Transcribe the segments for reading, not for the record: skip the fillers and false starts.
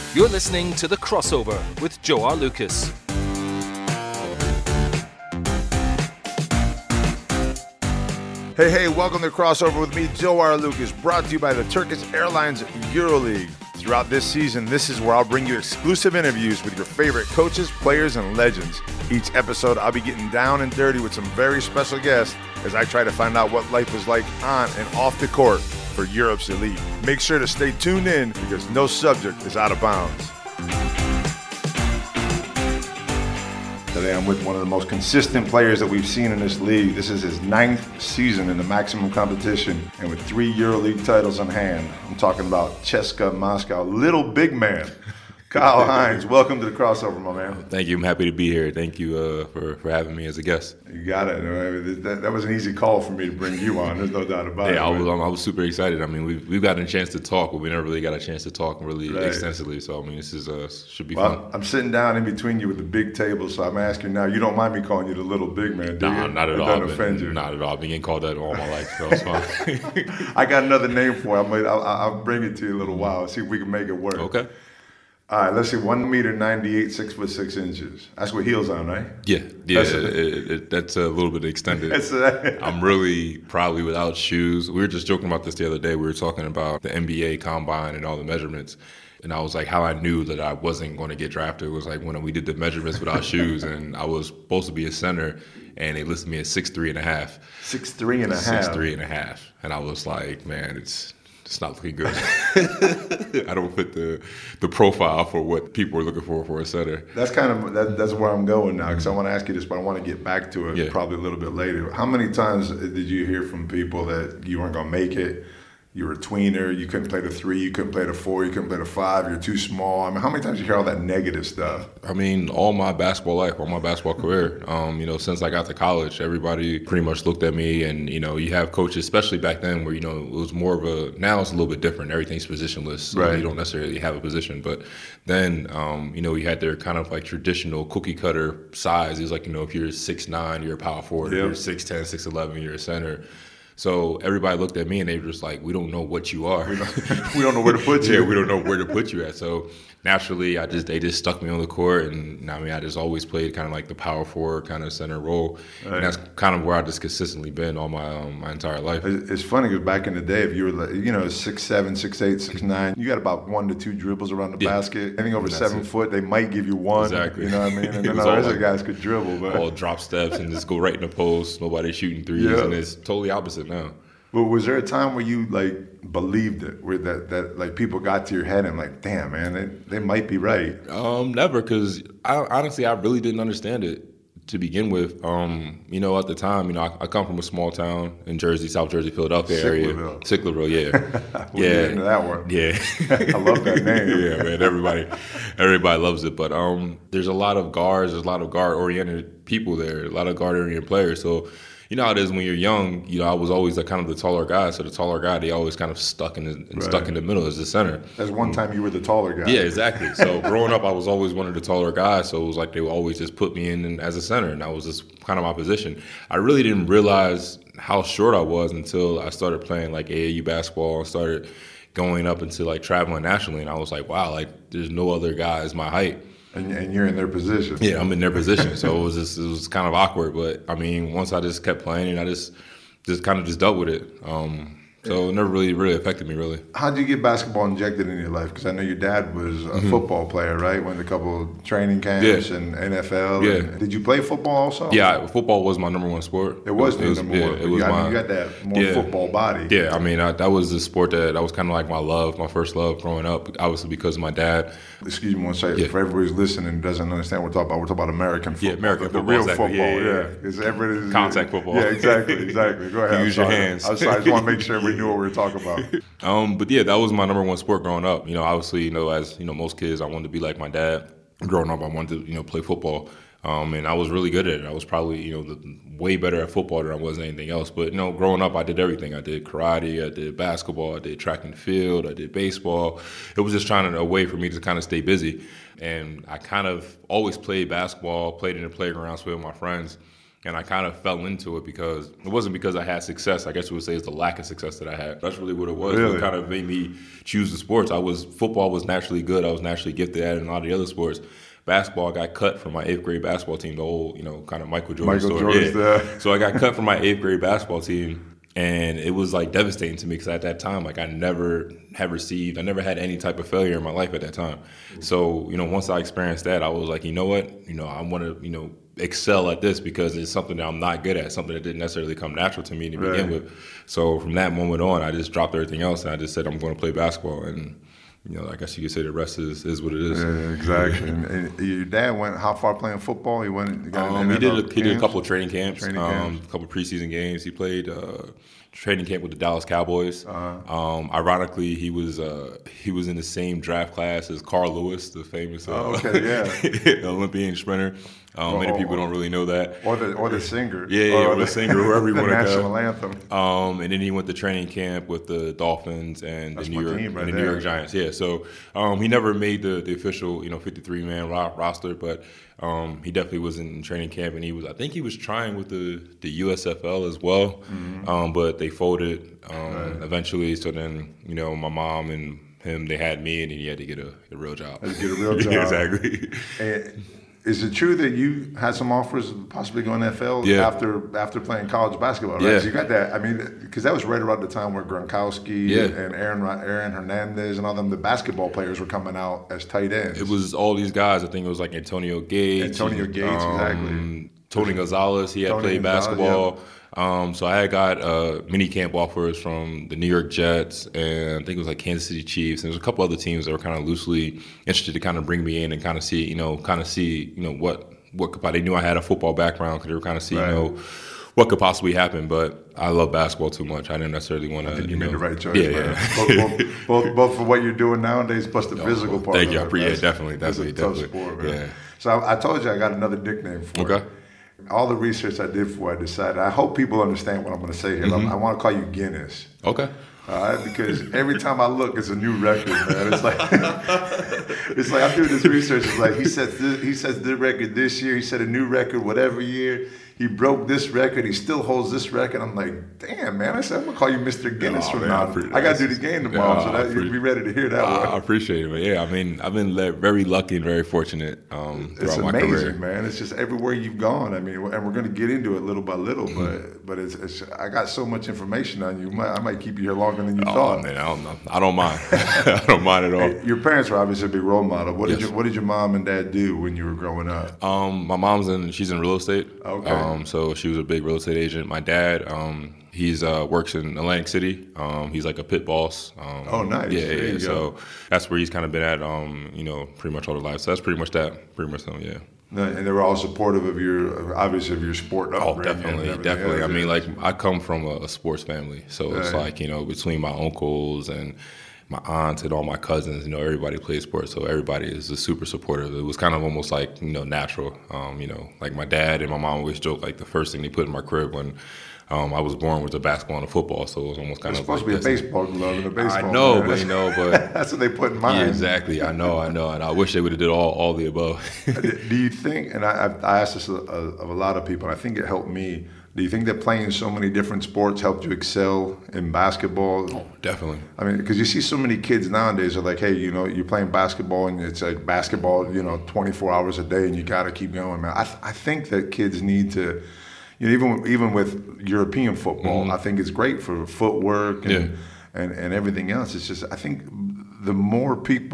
You're listening to The Crossover with Joe R. Lucas. Hey, welcome to Crossover with me, Joe R. Lucas, brought to you by the Turkish Airlines EuroLeague. Throughout this season, this is where I'll bring you exclusive interviews with your favorite coaches, players, and legends. Each episode, I'll be getting down and dirty with some very special guests as I try to find out what life is like on and off the court for Europe's elite. Make sure to stay tuned in because no subject is out of bounds. Today I'm with one of the most consistent players that we've seen in this league. This is his 9th season in the maximum competition and with 3 EuroLeague titles in hand. I'm talking about CSKA Moscow, little big man, Kyle Hines. Welcome to the Crossover, my man. Thank you. I'm happy to be here. Thank you for having me as a guest. You got it. That was an easy call for me to bring you on. There's no doubt about it. Yeah, I was super excited. I mean, we've gotten a chance to talk, but we never really got a chance to talk really extensively. So I mean, this is should be fun. I'm sitting down in between you with the big table, so I'm asking now. You don't mind me calling you the little big man, do you? Not at all. Doesn't offend you? Not at all. I've been getting called that all my life, so it's fine. I got another name for it. I'll bring it to you in a little while. See if we can make it work. Okay. All right, let's see, 1 meter 98, 6'6". That's with heels on, right? Yeah. That's a little bit extended. I'm really probably without shoes. We were just joking about this the other day. We were talking about the NBA combine and all the measurements. And I was like, how I knew that I wasn't going to get drafted was like when we did the measurements without shoes, and I was supposed to be a center, and they listed me at 6'3.5". 6'3.5". 6'3.5". And I was like, man, it's not looking good. I don't fit the profile for what people are looking for a center. That's that's where I'm going now, because I want to ask you this, but I want to get back to it probably a little bit later. How many times did you hear from people that you weren't going to make it? You were a tweener, you couldn't play the 3, you couldn't play the 4, you couldn't play the 5, you're too small. I mean, how many times did you hear all that negative stuff? I mean, all my basketball life, all my basketball career, since I got to college, everybody pretty much looked at me, and, you have coaches, especially back then where, it was more of now it's a little bit different. Everything's positionless, so right. You don't necessarily have a position. But then, you had their kind of like traditional cookie cutter size. It was like, if you're 6'9", you're a power forward. Yep. If you're 6'10", 6'11", you're a center. So everybody looked at me and they were just like, we don't know what you are. We don't know where to put you. Yeah, we don't know where to put you at. So naturally, they just stuck me on the court, and I just always played kind of like the power forward kind of center role. Right. And that's kind of where I just consistently been all my entire life. It's funny because back in the day, if you were 6'7", 6'8", 6'9", you got about 1 to 2 dribbles around the basket. Anything over 7 foot, they might give you 1. Exactly. You know what I mean? And then the other guys could dribble. But all drop steps and just go right in the post. Nobody's shooting threes, and it's totally opposite now. But was there a time where you believed it, where that people got to your head and like, damn, man, they might be right? Never, because honestly, I really didn't understand it to begin with. At the time, I come from a small town in Jersey, South Jersey, Philadelphia area. Sicklerville, yeah. We'll get into that one. Yeah. I love that name. Yeah, man, everybody loves it. But there's a lot of guards, there's a lot of guard-oriented people there, a lot of guard-oriented players. So, how it is when you're young. I was always kind of the taller guy. So the taller guy, they always kind of stuck in the middle as the center. As one time you were the taller guy. Yeah, exactly. So growing up, I was always one of the taller guys. So it was like they would always just put me in as a center, and that was just kind of my position. I really didn't realize how short I was until I started playing like AAU basketball and started going up into traveling nationally. And I was like, wow, there's no other guys my height. And you're in their position. Yeah, I'm in their position. So it was kind of awkward. But once I just kept playing, and I just kind of dealt with it. So it never really affected me, really. How did you get basketball injected in your life? Because I know your dad was a football player, right? Went to a couple of training camps and NFL. Yeah. And did you play football also? Yeah, football was my number one sport. It was the number one. It was you got that more football body. Yeah, that was the sport that was kind of like my first love growing up, obviously because of my dad. Excuse me one second. Yeah. For everybody who's listening and doesn't understand what we're talking about American football. Yeah, American football. The real exactly. football, yeah. Contact football. Yeah, exactly. Go ahead. Use your hands. I'm sorry, I just want to make sure we knew what we were talking about. But yeah, that was my number one sport growing up. Obviously, as most kids, I wanted to be like my dad. Growing up, I wanted to, play football. And I was really good at it. I was probably, way better at football than I was anything else. But, growing up, I did everything. I did karate, I did basketball, I did track and field, I did baseball. It was just trying a way for me to kind of stay busy. And I kind of always played basketball, played in the playgrounds with my friends. And I kind of fell into it because it wasn't because I had success. I guess you would say it's the lack of success that I had. That's really what it was. Really? It kind of made me choose the sports. Football was naturally good. I was naturally gifted at it, and a lot of the other sports. Basketball, I got cut from my 8th grade basketball team, the old, kind of Michael Jordan story. So I got cut from my 8th grade basketball team, and it was like devastating to me because at that time, like I never had any type of failure in my life at that time. So, once I experienced that, I was like, you know what, I want to, excel at this because it's something that I'm not good at, something that didn't necessarily come natural to me to begin with. So from that moment on, I just dropped everything else and I just said I'm going to play basketball. And I guess you could say the rest is what it is. Yeah, exactly. And your dad went how far playing football? He did a couple of training camps, a couple of preseason games. He played training camp with the Dallas Cowboys. Ironically, he was in the same draft class as Carl Lewis, the famous Olympian sprinter. Many people don't really know that. Or the singer. Or the singer, whoever you want to go. National anthem. And then he went to training camp with the Dolphins and the New York Giants. Yeah, so he never made the official 53-man roster, but he definitely was in training camp, and I think he was trying with the USFL as well, but they folded eventually. So then my mom and him, they had me, and then he had to get a real job. Exactly. Is it true that you had some offers of possibly going to NFL after playing college basketball, right? Yeah. So you got that. I mean, because that was right around the time where Gronkowski and Aaron Hernandez and all them, the basketball players were coming out as tight ends. It was all these guys. I think it was like Antonio Gates, exactly. Tony Gonzalez, he had played basketball. Yeah. So I had got mini camp offers from the New York Jets and I think it was like Kansas City Chiefs. And there was a couple other teams that were kind of loosely interested to kind of bring me in and kind of see what could, they knew I had a football background because they were kind of see, what could possibly happen. But I love basketball too much. I didn't necessarily want to. I think you made the right choice. Yeah. Both for what you're doing nowadays, plus the physical part. Thank you. Definitely. It's a tough sport, man. Yeah. So I told you I got another nickname for you. All the research I did before I decided, I hope people understand what I'm going to say here. I want to call you Guinness. Okay. All right, because every time I look, it's a new record, man. It's like I'm doing this research. It's like he sets the record this year. He set a new record whatever year. He broke this record. He still holds this record. I'm like, damn, man. I said, I'm going to call you Mr. Guinness from now. I got to do the game tomorrow, so you'll be ready to hear that one. I appreciate it, man. Yeah, I mean, I've been very lucky and very fortunate throughout my career. It's amazing, man. It's just everywhere you've gone. I mean, and we're going to get into it little by little, but it's I got so much information on you. I might keep you here longer than you thought. Man, I don't mind. I don't mind at all. Hey, your parents were obviously a big role model. What did your mom and dad do when you were growing up? My mom's she's in real estate. Okay. So she was a big real estate agent. My dad, he's works in Atlantic City. He's like a pit boss. Oh, nice. Yeah. So that's where he's kind of been at, pretty much all their life. So that's pretty much them, yeah. And they were all supportive of your sport upbringing. Oh, definitely. I mean, like I come from a sports family, so it's like between my uncles and my aunts and all my cousins, everybody plays sports, so everybody is super supportive. It was kind of almost like natural. Like my dad and my mom always joke like the first thing they put in my crib when I was born was a basketball and a football, so it was almost kind of supposed to be a baseball glove and a baseball. I know, but that's what they put in mine. Yeah, exactly. I know, and I wish they would have did all the above. Do you think? And I asked this of a lot of people. And I think it helped me. Do you think that playing so many different sports helped you excel in basketball? Oh, definitely. I mean, because you see so many kids nowadays are like, hey, you're playing basketball and it's like basketball, 24 hours a day and you got to keep going, man. I think that kids need to, even with European football, I think it's great for footwork and everything else. It's just, I think the more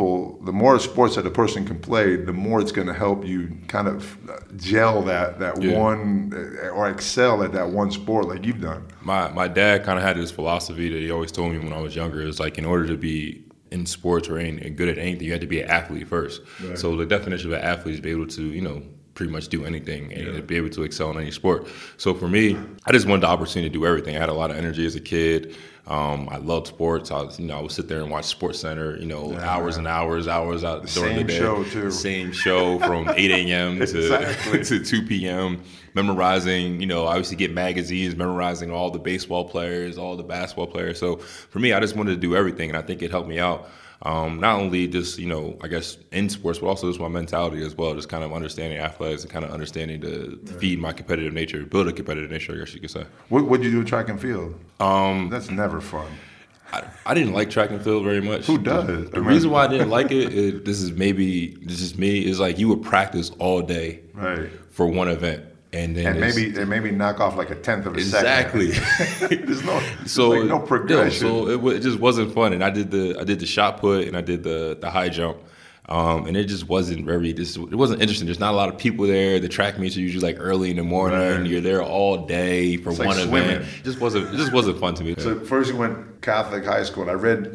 sports that a person can play, the more it's going to help you kind of gel that one or excel at that one sport like you've done. My dad kind of had this philosophy that he always told me when I was younger. It was like in order to be in sports or good at anything, you had to be an athlete first. Right. So the definition of an athlete is to be able to, pretty much do anything and be able to excel in any sport. So for me, I just wanted the opportunity to do everything. I had a lot of energy as a kid. I loved sports. I would sit there and watch Sports Center, hours and hours out during the day. Same show, too. Same show from 8 a.m. to 2 p.m., memorizing, I used to get magazines, memorizing all the baseball players, all the basketball players. So for me, I just wanted to do everything, and I think it helped me out. Not only just, I guess in sports, but also just my mentality as well, just kind of understanding athletics and kind of understanding to feed my competitive nature, build a competitive nature, I guess you could say. What did you do with track and field? That's never fun. I didn't like track and field very much. Who does? The reason why I didn't like it, this is me, is like you would practice all day for one event. And maybe knock off like a tenth of a second. Exactly. There's no progression. It just wasn't fun. And I did the shot put and I did the high jump. And it just wasn't it wasn't interesting. There's not a lot of people there. The track meets are usually like early in the morning. Right. You're there all day for one event. It just wasn't fun to me. So first you went Catholic high school, and I read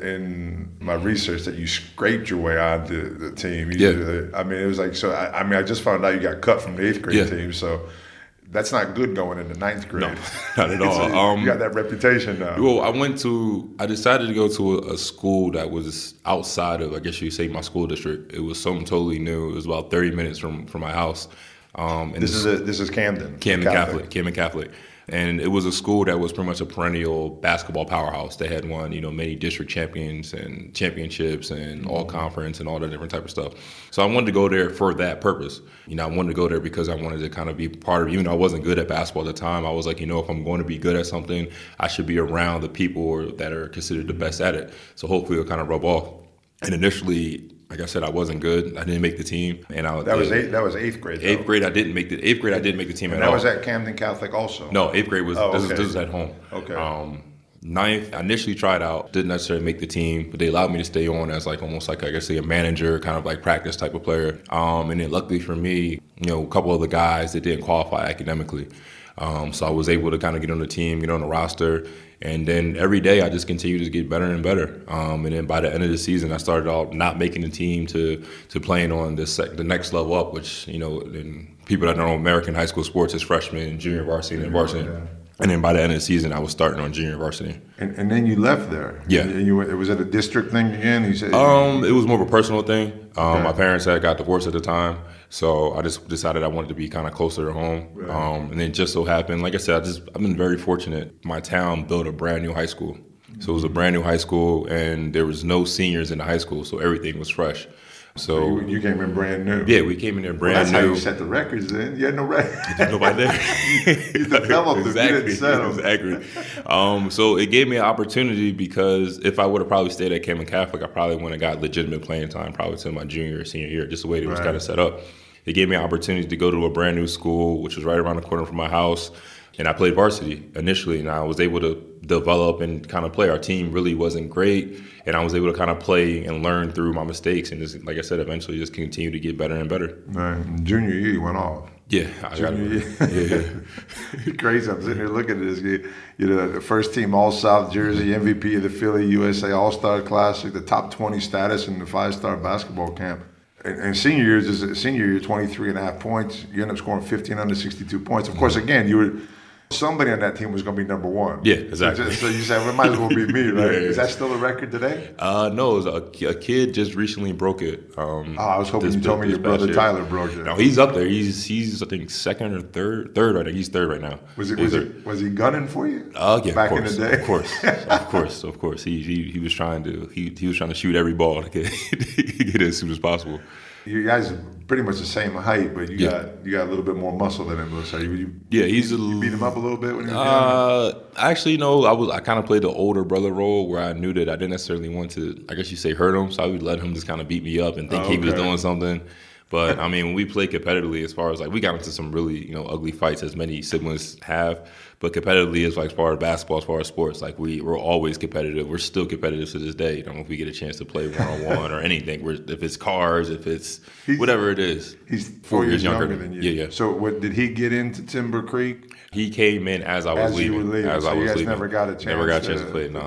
in my research that you scraped your way onto the team. It was like, so I just found out you got cut from the 8th grade team, so that's not good going into 9th grade. No, not at all. You got that reputation now. Well, I decided to go to a school that was outside of, I guess you say, my school district. It was something totally new. It was about 30 minutes from my house. And this is Camden. Camden Catholic. And it was a school that was pretty much a perennial basketball powerhouse. They had won, many district champions and championships and all conference and all that different type of stuff. So I wanted to go there for that purpose. I wanted to go there because I wanted to kind of be part of it. Even though I wasn't good at basketball at the time, I was like, if I'm going to be good at something, I should be around the people that are considered the best at it. So hopefully it'll kind of rub off. And initially, like I said, I wasn't good. I didn't make the team, and that was 8th grade. Though. 8th grade, I didn't make the 8th grade. I didn't make the team and at all. That was at Camden Catholic, also. No, 8th grade was this was at home. Okay. 9th, I initially tried out, didn't necessarily make the team, but they allowed me to stay on as almost like a manager, kind of like practice type of player. And then luckily for me, a couple of the guys that didn't qualify academically. So I was able to kind of get on the team, get on the roster. And then every day I just continued to get better and better. And then by the end of the season, I started out not making the team to playing on the next level up, which, and people that know American high school sports is freshman, junior varsity, and varsity. Yeah. And then by the end of the season, I was starting on junior varsity. And then you left there. Yeah. Was it a district thing again? You said it was more of a personal thing. My parents had got divorced at the time. So I just decided I wanted to be kind of closer to home. Right. And then just so happened, like I said, I've been very fortunate. My town built a brand new high school. So it was a brand new high school, and there was no seniors in the high school, so everything was fresh. So you came in brand new. Yeah, we came in there brand that's new. That's how you set the records in. You had no records. There's nobody there. You developed exactly. You didn't Exactly. So it gave me an opportunity because if I would have probably stayed at Camden Catholic, I probably wouldn't have got legitimate playing time probably to my junior or senior year, just the way it was kind of set up. It gave me an opportunity to go to a brand new school, which was right around the corner from my house. And I played varsity initially, and I was able to develop and kind of play. Our team really wasn't great, and I was able to kind of play and learn through my mistakes. And just, like I said, eventually just continue to get better and better. Right. Junior year, you went off. Yeah. Junior year. Crazy. I'm sitting here looking at this. The first team All-South jersey, MVP of the Philly USA All-Star Classic, the top 20 status in the 5-star basketball camp. And senior year, 23 and a half points. You end up scoring 1,562 points. Of course, again, somebody on that team was going to be number one. Yeah, exactly. So you said, well, it might as well be me, right? Yeah. Is that still a record today? No, it was a kid just recently broke it. I was hoping you told me your brother Tyler broke it. No, he's up there. He's I think second or third right now. He's third right now. Was he gunning for you? Yeah, back in the day. Of course. He was trying to shoot every ball to get it as soon as possible. You guys are pretty much the same height, but you got a little bit more muscle than him. So you beat him up a little bit when you were young? Actually, no. I kind of played the older brother role where I knew that I didn't necessarily want to, I guess you say, hurt him. So I would let him just kind of beat me up and think he was doing something. But I mean, when we played competitively, as far as we got into some really ugly fights, as many siblings have. But competitively, as far as basketball, as far as sports, we're always competitive. We're still competitive to this day. If we get a chance to play one-on-one or anything, if it's cars, if it's whatever it is. He's 4 years younger than you. Yeah. So did he get into Timber Creek? He came in as I was leaving. As I was leaving. Never got a chance to play. No.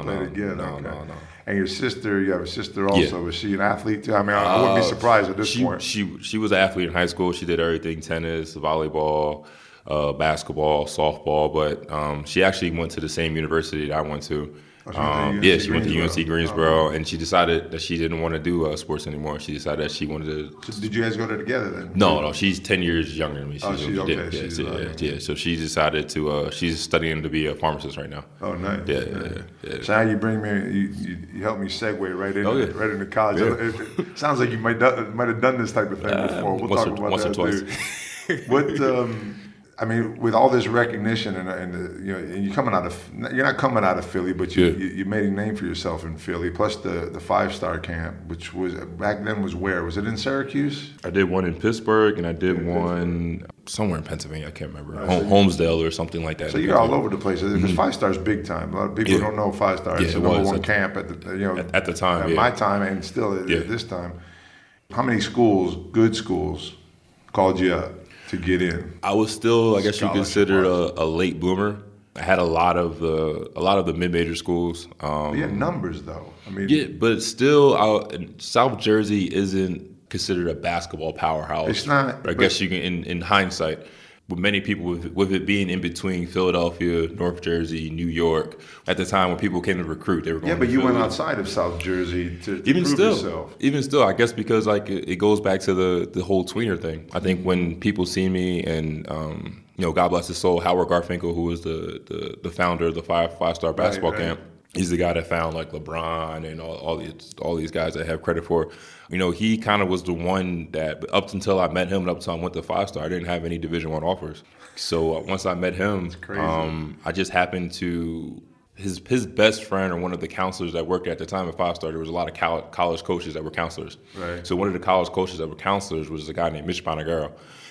And your sister, you have a sister also. Was she an athlete too? I mean, I wouldn't be surprised at this point. She was an athlete in high school. She did everything: tennis, volleyball, basketball, softball. But she actually went to the same university that I went to. She went to UNC Greensboro, and she decided that she didn't want to do sports anymore. She decided that she wanted to. So did you guys go there together then? No, she's 10 years younger than me. So she decided to. She's studying to be a pharmacist right now. Oh, nice. Yeah. So how you bring me? You helped me segue right into college. Yeah. It sounds like you might have done this type of thing before. We'll talk about once that or twice. Too. What? I mean, with all this recognition and you're not coming out of Philly, but you made a name for yourself in Philly. Plus the 5-star camp, which was back then was where? Was it in Syracuse? I did one in Pittsburgh, and I did one somewhere in Pennsylvania. I can't remember, Holmesdale or something like that. So you're all over the place because 5-star is big time. A lot of people don't know 5-star. It's the number one camp at the time. At my time, and still at this time. How many good schools, called you up to get in? I was still, I guess you consider a late bloomer. I had a lot of the mid-major schools. You had numbers though. I mean, but still, South Jersey isn't considered a basketball powerhouse. It's not. I guess you can, in hindsight, with many people, with it being in between Philadelphia, North Jersey, New York. At the time when people came to recruit, they were going. Yeah, but you went outside of South Jersey to prove yourself. Even still, I guess because it goes back to the whole tweener thing. I think when people see me and God bless his soul, Howard Garfinkel, who was the founder of the 5-star basketball camp. He's the guy that found like LeBron and all these guys that have credit for. He kind of was the one that up until I met him and up until I went to 5-star, I didn't have any Division I offers. So once I met him, I just happened to his best friend or one of the counselors that worked at the time at 5-star. There was a lot of college coaches that were counselors. Right. So one of the college coaches that were counselors was a guy named Mitch Bonagaro,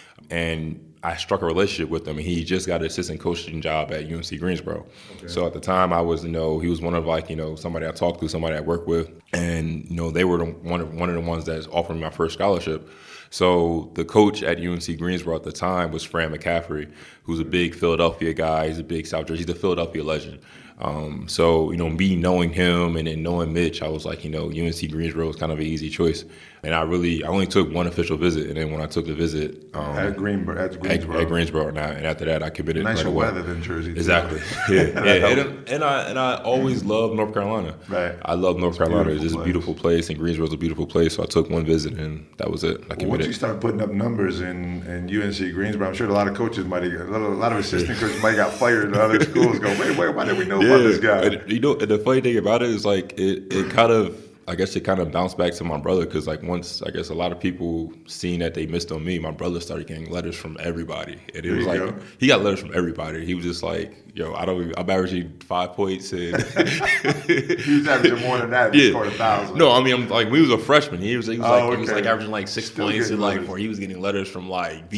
and I struck a relationship with him, and he just got an assistant coaching job at UNC Greensboro. Okay. So at the time, I was, he was one of somebody I talked to, somebody I worked with, and they were one of the ones that offered me my first scholarship. So the coach at UNC Greensboro at the time was Fran McCaffrey, who's a big Philadelphia guy. He's a big South Jersey. He's a Philadelphia legend. So me knowing him and then knowing Mitch, I was like, UNC Greensboro was kind of an easy choice. And I only took one official visit, and then when I took the visit at Greensboro, and after that I committed. Nicer right away. Weather than Jersey. Exactly. Yeah. And I always loved North Carolina. Right. I love North Carolina. It's just a beautiful place, and Greensboro's a beautiful place. So I took one visit, and that was it. I committed. Once you start putting up numbers in UNC Greensboro, I'm sure a lot of coaches a lot of assistant coaches might have got fired in other schools. Go, wait, why did we know about this guy? And, the funny thing about it is it kind of. I guess it kind of bounced back to my brother because, once I guess a lot of people seen that they missed on me, my brother started getting letters from everybody, and it was he got letters from everybody. He was just like, I'm averaging 5 points, and he was averaging more than that. He scored 1,000. No, I mean, we was a freshman. He was averaging 6 points, and where he was getting letters from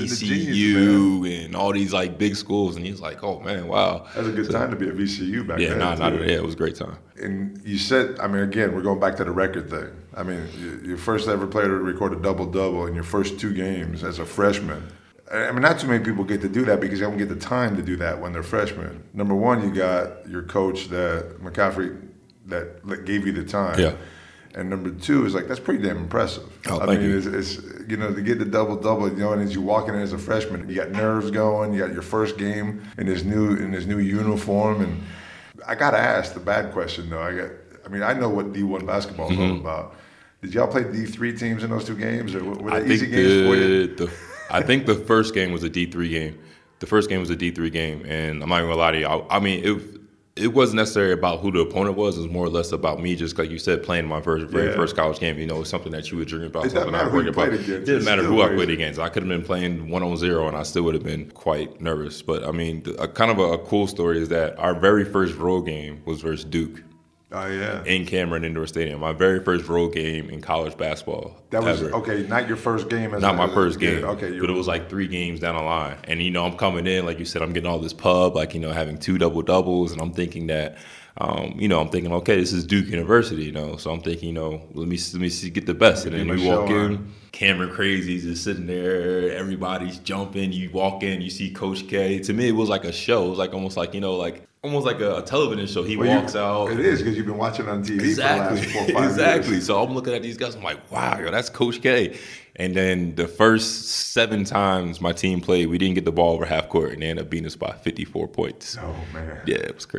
VCU and all these big schools, and he was like, oh man, wow, that was a good time to be at VCU back then. It was a great time. And you said, again, we're going back to the record thing. Your first ever player to record a double-double in your first 2 games as a freshman. Not too many people get to do that because they don't get the time to do that when they're freshmen. Number one, you got your coach, McCaffrey, that gave you the time. Yeah. And number two is that's pretty damn impressive. Thank you. It's to get the double-double, and as you walk in as a freshman, you got nerves going, you got your first game in this new uniform, and I gotta ask the bad question though. I know what D1 basketball is all about. Did y'all play D3 teams in those 2 games, or were they easy games for you? I think the first game was a D3 game. The first game was a D3 game, and I'm not gonna lie to you. It wasn't necessarily about who the opponent was. It was more or less about me, just like you said, playing my very first college game. It's something that you would dream about. It doesn't matter who you played against. It didn't matter who I played against. I could have been playing 1-on-0, and I still would have been quite nervous. But kind of a cool story is that our very first road game was versus Duke. Oh, yeah. In Cameron Indoor Stadium. My very first road game in college basketball. That was, not your first game. Not my first game. Okay. But it was 3 games down the line. And, I'm coming in, like you said, I'm getting all this pub, having 2 double-doubles. And I'm thinking that, okay, this is Duke University, So I'm thinking, let me see, get the best. And then we walk in, Cameron Crazy's just sitting there. Everybody's jumping. You walk in, you see Coach K. To me, it was like a show. It was almost like a television show. He walks out. It is, because you've been watching on TV for the last 4 or 5 years. Exactly. So I'm looking at these guys. I'm like, wow, that's Coach K. And then the first 7 times my team played, we didn't get the ball over half court, and they ended up beating us by 54 points. Oh, man. Yeah, it was crazy.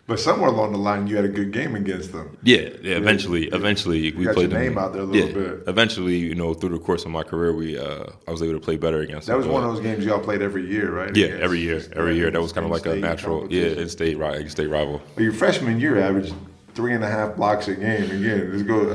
But somewhere along the line, you had a good game against them. Yeah. Eventually, we got played your name them. out there a little bit. Eventually, through the course of my career, I was able to play better against them. That was one of those games y'all played every year, right? Yeah, every year. That was kind of like a natural, in-state rival. But your freshman year averaged 3.5 blocks a game. Again,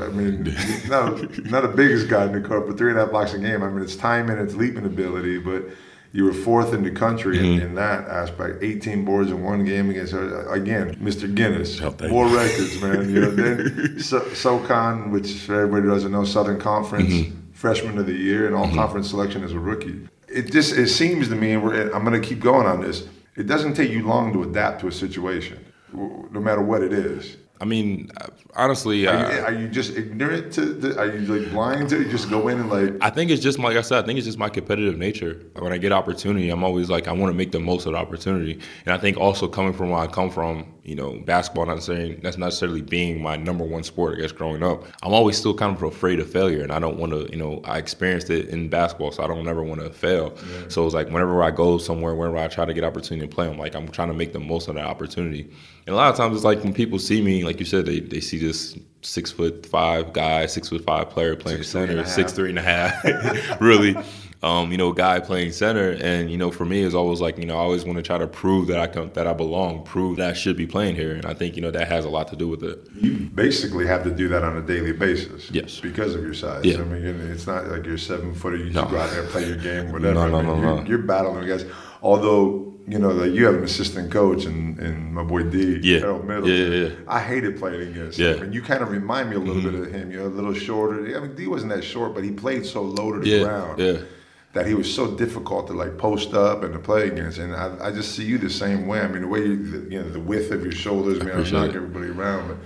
not the biggest guy in the court, but 3.5 blocks a game. I mean, it's timing, it's leaping ability, but you were 4th in the country in that aspect. 18 boards in one game against, again, Mr. Guinness. More records, man. Then SoCon, which everybody doesn't know, Southern Conference, freshman of the year, and all-conference selection as a rookie. It seems to me, and I'm going to keep going on this, it doesn't take you long to adapt to a situation, no matter what it is. I mean, honestly, are you just ignorant to? Are you like blind to? You just go in and like? I think it's just like I said. I think it's just my competitive nature. When I get opportunity, I'm always like I want to make the most of the opportunity. And I think also coming from where I come from, basketball that's not necessarily being my number one sport. I guess growing up, I'm always still kind of afraid of failure, and I don't want to. I experienced it in basketball, so I don't ever want to fail. Yeah. So it's like whenever I go somewhere, whenever I try to get opportunity to play, I'm trying to make the most of that opportunity. And a lot of times it's like when people see me, like you said, they see this 6'5" guy, 6'5" player playing center, 6'3.5", really, guy playing center. And, for me, it's always like, I always want to try to prove that I belong, prove that I should be playing here. And I think, that has a lot to do with it. You basically have to do that on a daily basis. Yes. Because of your size. Yeah. I mean, it's not like you're 7-footer, you just go out there and play your game, whatever. No. You're battling guys. Although, you have an assistant coach in my boy D, Harold Middleton. Yeah. I hated playing against him. And you kind of remind me a little bit of him. You're a little shorter. I mean, D wasn't that short, but he played so low to the ground that he was so difficult to like post up and to play against. And I just see you the same way. I mean, the way the width of your shoulders, I knock everybody around. But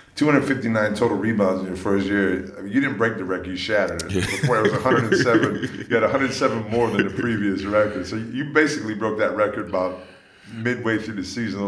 259 total rebounds in your first year. I mean, you didn't break the record, you shattered it. Before it was 107. You had 107 more than the previous record. So you basically broke that record about midway through the season.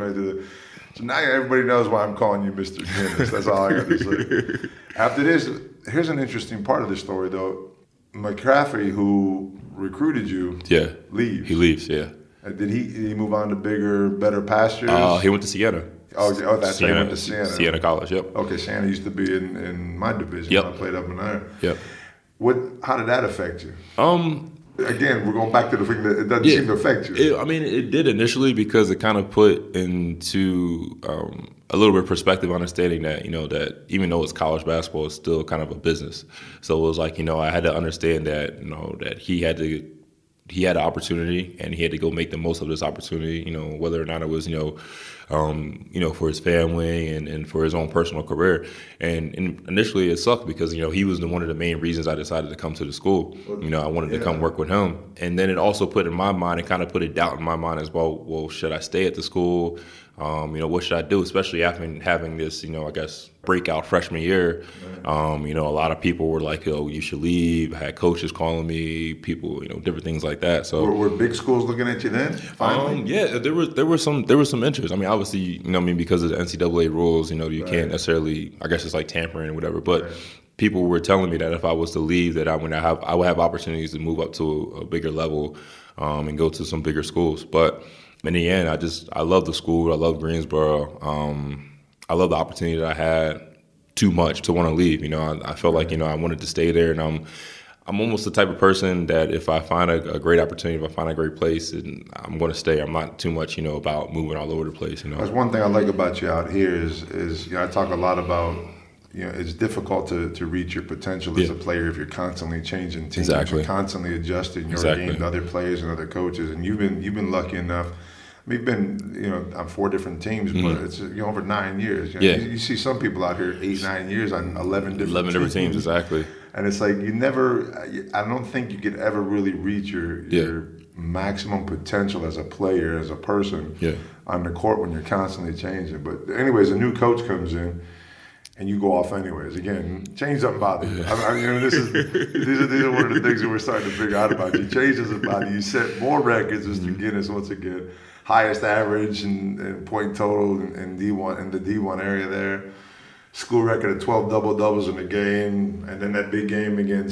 So now everybody knows why I'm calling you Mr. Guinness. That's all I got to say. After this, here's an interesting part of the story, though. McCaffrey, who recruited you, leaves. He leaves, yeah. Did he move on to bigger, better pastures? He went to Siena. Oh, that's right. He went to Siena. Siena College, yep. Okay, Siena used to be in my division. Yep. I played up in there. Yep. How did that affect you? Again, we're going back to the thing that it doesn't seem to affect you. It did initially because it kind of put into a little bit of perspective, understanding that, that even though it's college basketball, it's still kind of a business. So it was like, I had to understand that, that he had an opportunity and he had to go make the most of this opportunity, whether or not it was, for his family and for his own personal career. And initially it sucked because, he was one of the main reasons I decided to come to the school. I wanted to come work with him. And then it also put in my mind, it kind of put a doubt in my mind as well, should I stay at the school? What should I do? Especially after having this, I guess, breakout freshman year. A lot of people were like, you should leave. I had coaches calling me, people, different things like that. So were big schools looking at you then? Yeah, there was some interest. I mean, obviously, because of the NCAA rules, you can't necessarily, I guess it's like tampering or whatever, but people were telling me that if I was to leave, that I would have opportunities to move up to a bigger level and go to some bigger schools. But in the end, I love the school. I love Greensboro. I love the opportunity that I had too much to want to leave. I felt like, I wanted to stay there, and I'm almost the type of person that if I find a great opportunity, if I find a great place, and I'm going to stay. I'm not too much, about moving all over the place. That's one thing I like about you out here is I talk a lot about, it's difficult to reach your potential as a player if you're constantly changing teams, exactly. You're constantly adjusting your game to other players and other coaches, and you've been lucky enough. We've been, on 4 different teams, but it's over 9 years. You see some people out here 8-9 years on 11 different teams, exactly. And it's like I don't think you could ever really reach your maximum potential as a player, as a person on the court when you're constantly changing. But anyways, a new coach comes in, and you go off anyways. Again, change doesn't bother you. These are one of the things that we're starting to figure out about you. Change doesn't bother you. You set more records, Mr. Guinness, once again. Highest average and point total in D1 in the D1 area there. School record of 12 double-doubles in a game, and then that big game against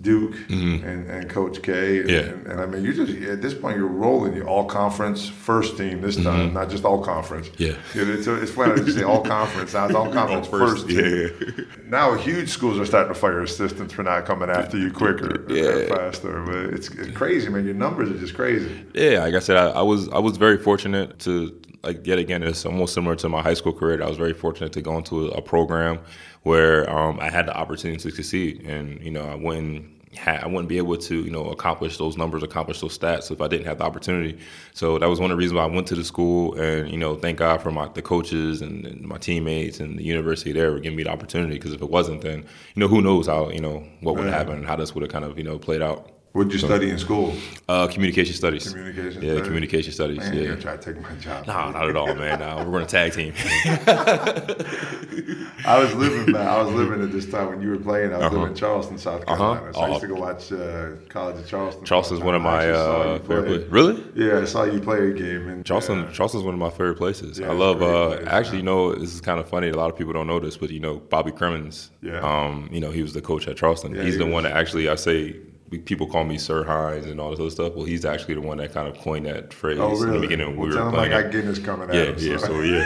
Duke and Coach K. And I mean, you just at this point you're rolling. You're all conference first team this time, not just all conference. Yeah, it's funny to say all conference. Now it's all conference first team. Yeah. Now huge schools are starting to fire assistants for not coming after you quicker, faster. But it's crazy, man. Your numbers are just crazy. Yeah, like I said, I was very fortunate to. Like yet again, it's almost similar to my high school career. I was very fortunate to go into a program where I had the opportunity to succeed, and I wouldn't be able to accomplish those numbers, accomplish those stats if I didn't have the opportunity. So that was one of the reasons why I went to the school, and thank God for the coaches and my teammates and the university there were giving me the opportunity. Because if it wasn't, then who knows how what would happen and how this would have kind of played out. What did you study in school? Communication studies. Communication studies. Man, you're gonna try to take my job. No, not at all, man. We're going to tag team. I was living at this time when you were playing. I was living in Charleston, South Carolina. So I used to go watch College of Charleston. Charleston's one of my favorite places. Really? Yeah, I saw you play a game. And Charleston's one of my favorite places. Yeah, I love. Actually, this is kind of funny. A lot of people don't know this, but Bobby Cremins. Yeah. He was the coach at Charleston. He's the one that actually people call me Sir Hines and all this other stuff. Well, he's actually the one that kind of coined that phrase in the beginning when we were playing. I got Guinness coming at him.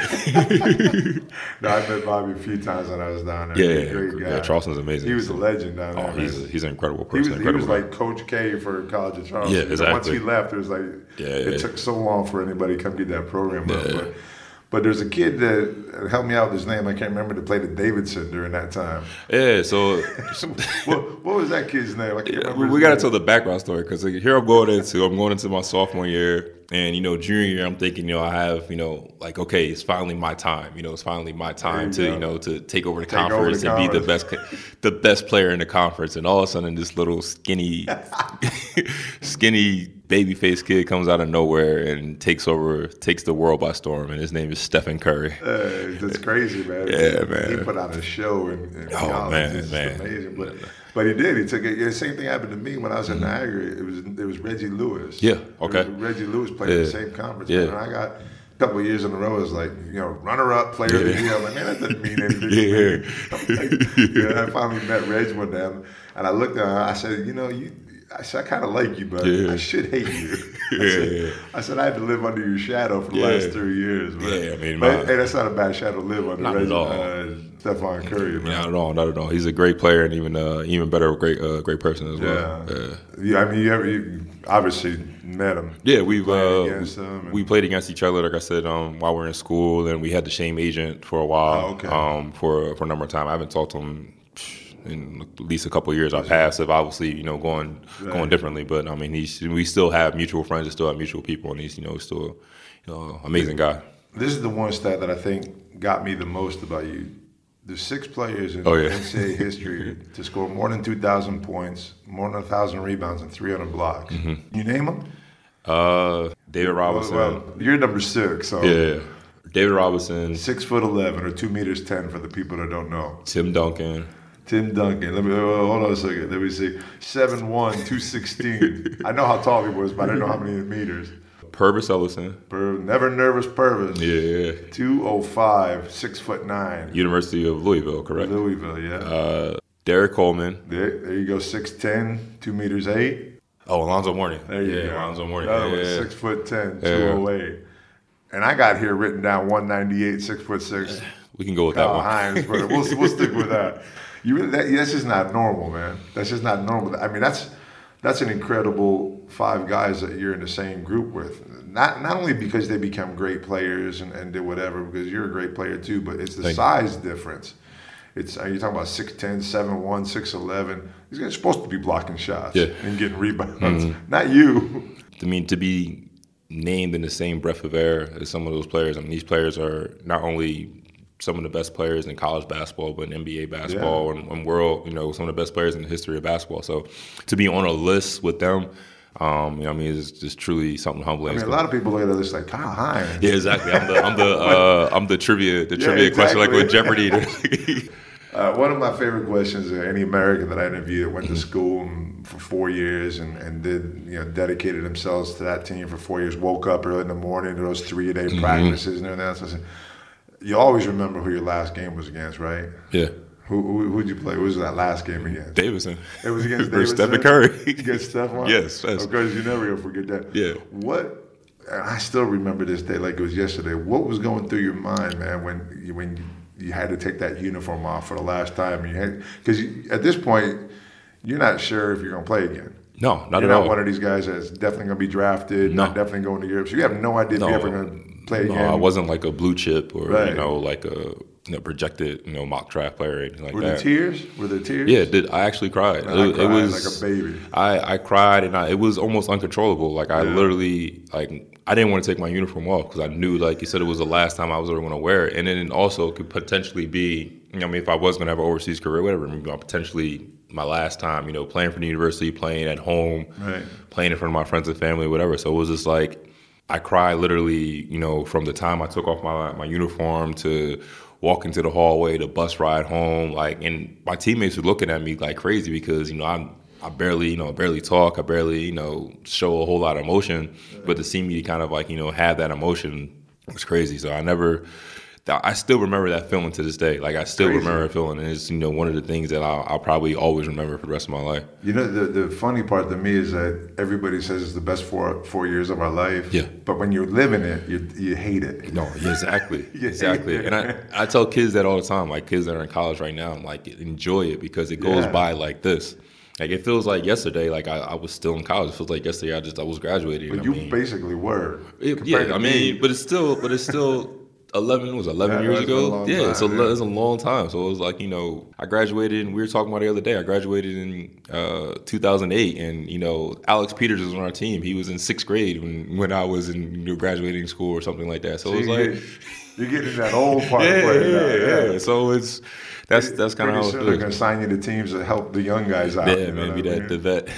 No, I met Bobby a few times when I was down there. Yeah, great guy. Yeah, Charleston's amazing. He was a legend down there. He's an incredible person. He was like Coach K for College of Charleston. Yeah, exactly. Once he left, it was like it took so long for anybody to come get that program up. But there's a kid that helped me out with his name. I can't remember to play the Davidson during that time. Yeah, so what was that kid's name? I can't remember. We got to tell the background story because here I'm going into my sophomore year, and junior year I'm thinking I have okay, it's finally my time. It's finally my time to to take over the conference and be the best player in the conference. And all of a sudden, this little skinny baby-faced kid comes out of nowhere and takes the world by storm, and his name is Stephen Curry. That's crazy, man. Yeah, man. He put out a show in college. It's amazing. But he did. He took it. The same thing happened to me when I was in Niagara. It was Reggie Lewis. Yeah, okay. Reggie Lewis played in the same conference. Yeah. And I got a couple of years in a row, it was like, runner-up, player of the year. I'm like, man, that doesn't mean anything. I finally met Reg one day, and I looked at him, I said, I kind of like you, but I should hate you. I said I had to live under your shadow for the last 3 years. But that's not a bad shadow to live under. Not at all. Stephen Curry, man. Not at all. He's a great player and even better, great person as well. Yeah. I mean, you obviously met him. Yeah, we played against each other. Like I said, while we were in school, and we had the same agent for a while. For a number of time. I haven't talked to him in at least a couple of years. Our paths have obviously, going differently. But I mean, we still have mutual friends, and still have mutual people, and he's, still, amazing guy. This is the one stat that I think got me the most about you. There's 6 players in NCAA history to score more than 2,000 points, more than 1,000 rebounds, and 300 blocks. Mm-hmm. You name them? David Robinson. Well, you're number 6, so yeah. David Robinson, 6'11" or 2 meters 10 for the people that don't know. Tim Duncan. Let me hold on a second. Let me see. 7'1", 216. I know how tall he was, but I didn't know how many meters. Purvis Ellison. Never nervous Purvis. Yeah. 205, 6'9". University of Louisville, correct? Louisville, yeah. Derek Coleman. There you go, 6'10", 2 meters 8. Oh, Alonzo Mourning. There you go. Alonzo Mourning. That was 6'10", 208. And I got here written down 198, 6'6". We can go with that one. Hines, but we'll stick with that. That's just not normal, man. That's just not normal. I mean, that's an incredible 5 guys that you're in the same group with. Not only because they become great players and did whatever, because you're a great player too, but it's the size difference. You're talking about 6'10", 7'1", 6'11". These guys are supposed to be blocking shots and getting rebounds. Mm-hmm. Not you. I mean, to be named in the same breath of air as some of those players, I mean, these players are not only some of the best players in college basketball, but in NBA basketball and world, some of the best players in the history of basketball. So to be on a list with them, it's just truly something humbling. I mean, a lot of people look at this like Kyle Hines. Yeah, exactly. I'm the trivia question, like with Jeopardy. One of my favorite questions of any American that I interviewed that went to school for 4 years and did, dedicated themselves to that team for 4 years, woke up early in the morning to those 3-day practices and everything else. I said, you always remember who your last game was against, right? Yeah. Who'd you play? What was that last game against? Davidson. It was against Or Davidson? Stephen Curry. Against Stephen? Yes. Of course, you never gonna forget that. Yeah. And I still remember this day like it was yesterday. What was going through your mind, man, when you had to take that uniform off for the last time? Because at this point, you're not sure if you're going to play again. No, not at all. You're not one of these guys that's definitely going to be drafted, not definitely going to Europe. So you have no idea if you're ever going to play again. No, I wasn't like a blue chip or, like a projected, mock draft player or anything like that. Were there tears? Yeah, I actually cried. I cried like a baby. I cried, and it was almost uncontrollable. Like, I literally, I didn't want to take my uniform off because I knew, like you said, it was the last time I was ever going to wear it. And then it also could potentially be, if I was going to have an overseas career, whatever, potentially my last time, playing for the university, playing at home, playing in front of my friends and family, whatever. So it was just like, I cried literally, from the time I took off my uniform to walking to the hallway, the bus ride home, and my teammates were looking at me like crazy because, I barely talk. I barely, show a whole lot of emotion. But to see me kind of have that emotion was crazy. So I still remember that feeling to this day. Like, I still remember that feeling. And it's, one of the things that I'll probably always remember for the rest of my life. The funny part to me is that everybody says it's the best 4 years of our life. Yeah. But when you're living it, you hate it. No, exactly. Exactly. And I tell kids that all the time, like kids that are in college right now, I'm like, enjoy it because it goes by like this. Like, it feels like yesterday, like I was still in college. It feels like yesterday I was graduating. But you basically were. But it's still 11 years ago. Yeah, it's a long time. So it was like, I graduated, and we were talking about it the other day. I graduated in 2008, and Alex Peters was on our team. He was in 6th grade when I was in graduating school or something like that. So it was like you're getting that old part. Yeah. So that's kind of how it feels. They're going to sign you to teams that help the young guys out. Yeah, maybe the vet.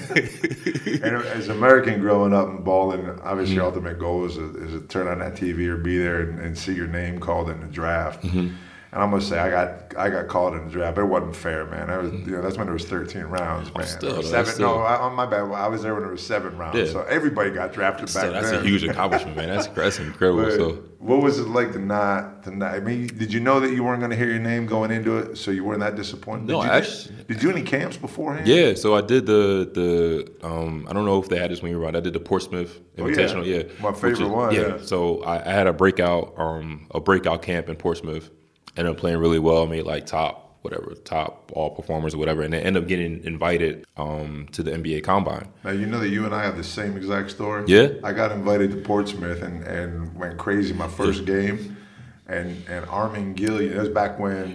And as an American growing up and balling, obviously your ultimate goal is to turn on that TV or be there and see your name called in the draft. Mm-hmm. And I must say, I got called in the draft, but it wasn't fair, man. I was, that's when there was 13 rounds, man. My bad. I was there when there was 7 rounds. Yeah. So everybody got drafted back then. That's a huge accomplishment, man. That's incredible. So, what was it like to not? I mean, did you know that you weren't going to hear your name going into it, so you weren't that disappointed? No, did you do any camps beforehand? Yeah, so I did the I don't know if they had this when you were around. I did the Portsmouth Invitational. Yeah, my favorite one. Yeah. So I had a breakout camp in Portsmouth. Ended up playing really well. Made like top all performers or whatever, and then ended up getting invited to the NBA Combine. Now, you know that you and I have the same exact story? Yeah. I got invited to Portsmouth and went crazy my first game. And Armin Gilliam, that was back when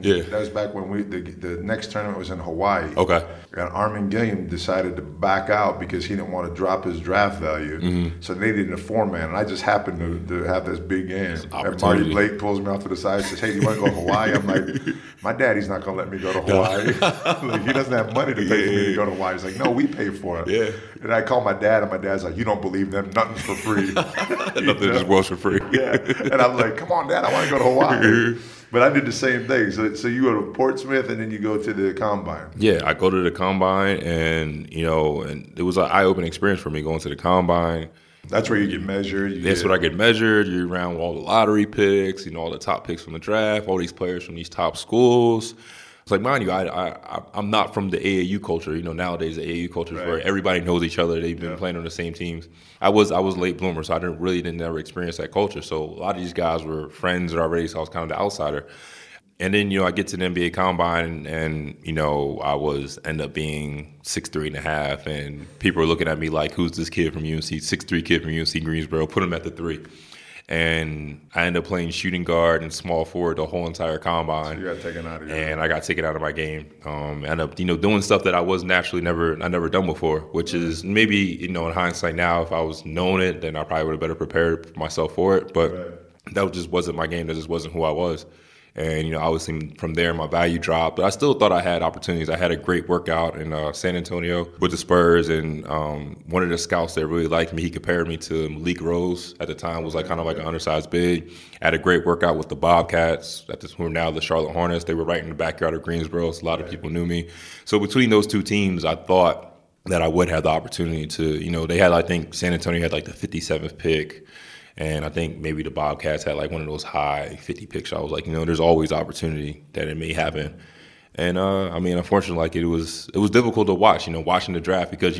the next tournament was in Hawaii. Okay. And Armin Gilliam decided to back out because he didn't want to drop his draft value. Mm-hmm. So they needed a 4-man, and I just happened to have this big game. And Marty Blake pulls me off to the side and says, "Hey, do you want to go to Hawaii?" I'm like, "My daddy's not going to let me go to Hawaii. Like, he doesn't have money to pay for me to go to Hawaii." He's like, "No, we pay for it." Yeah. And I call my dad, and my dad's like, "You don't believe them? Nothing's for free." Nothing just was for free. Yeah. And I'm like, "Come on, Dad, I want to go to Hawaii." But I did the same thing. So you go to Portsmouth and then you go to the Combine. Yeah, I go to the Combine, and and it was an eye-opening experience for me going to the Combine. That's where you get measured. That's what I get measured. You're around all the lottery picks, all the top picks from the draft, all these players from these top schools. It's like, mind you, I'm not from the AAU culture. Nowadays the AAU culture is where everybody knows each other. They've been playing on the same teams. I was late bloomer, so I didn't ever experience that culture. So a lot of these guys were friends already, so I was kind of the outsider. And then, I get to the NBA Combine, and I end up being 6'3.5", and people are looking at me like, who's this kid from UNC, 6'3" kid from UNC Greensboro, put him at the 3. And I ended up playing shooting guard and small forward the whole entire Combine. So you got taken out of your game. And I got taken out of my game. I ended up, doing stuff that I was naturally never done before, which is maybe, in hindsight now, if I was known it, then I probably would have better prepared myself for it. But that just wasn't my game. That just wasn't who I was. And, obviously from there, my value dropped. But I still thought I had opportunities. I had a great workout in San Antonio with the Spurs. And one of the scouts that really liked me, he compared me to Malik Rose at the time, was kind of like an undersized big. I had a great workout with the Bobcats, who are now the Charlotte Hornets. They were right in the backyard of Greensboro, so a lot of people knew me. So between those two teams, I thought that I would have the opportunity to, they had, I think San Antonio had like the 57th pick. And I think maybe the Bobcats had like one of those high 50 picks. I was like, there's always opportunity that it may happen. And I mean, unfortunately, like it was difficult to watch, watching the draft because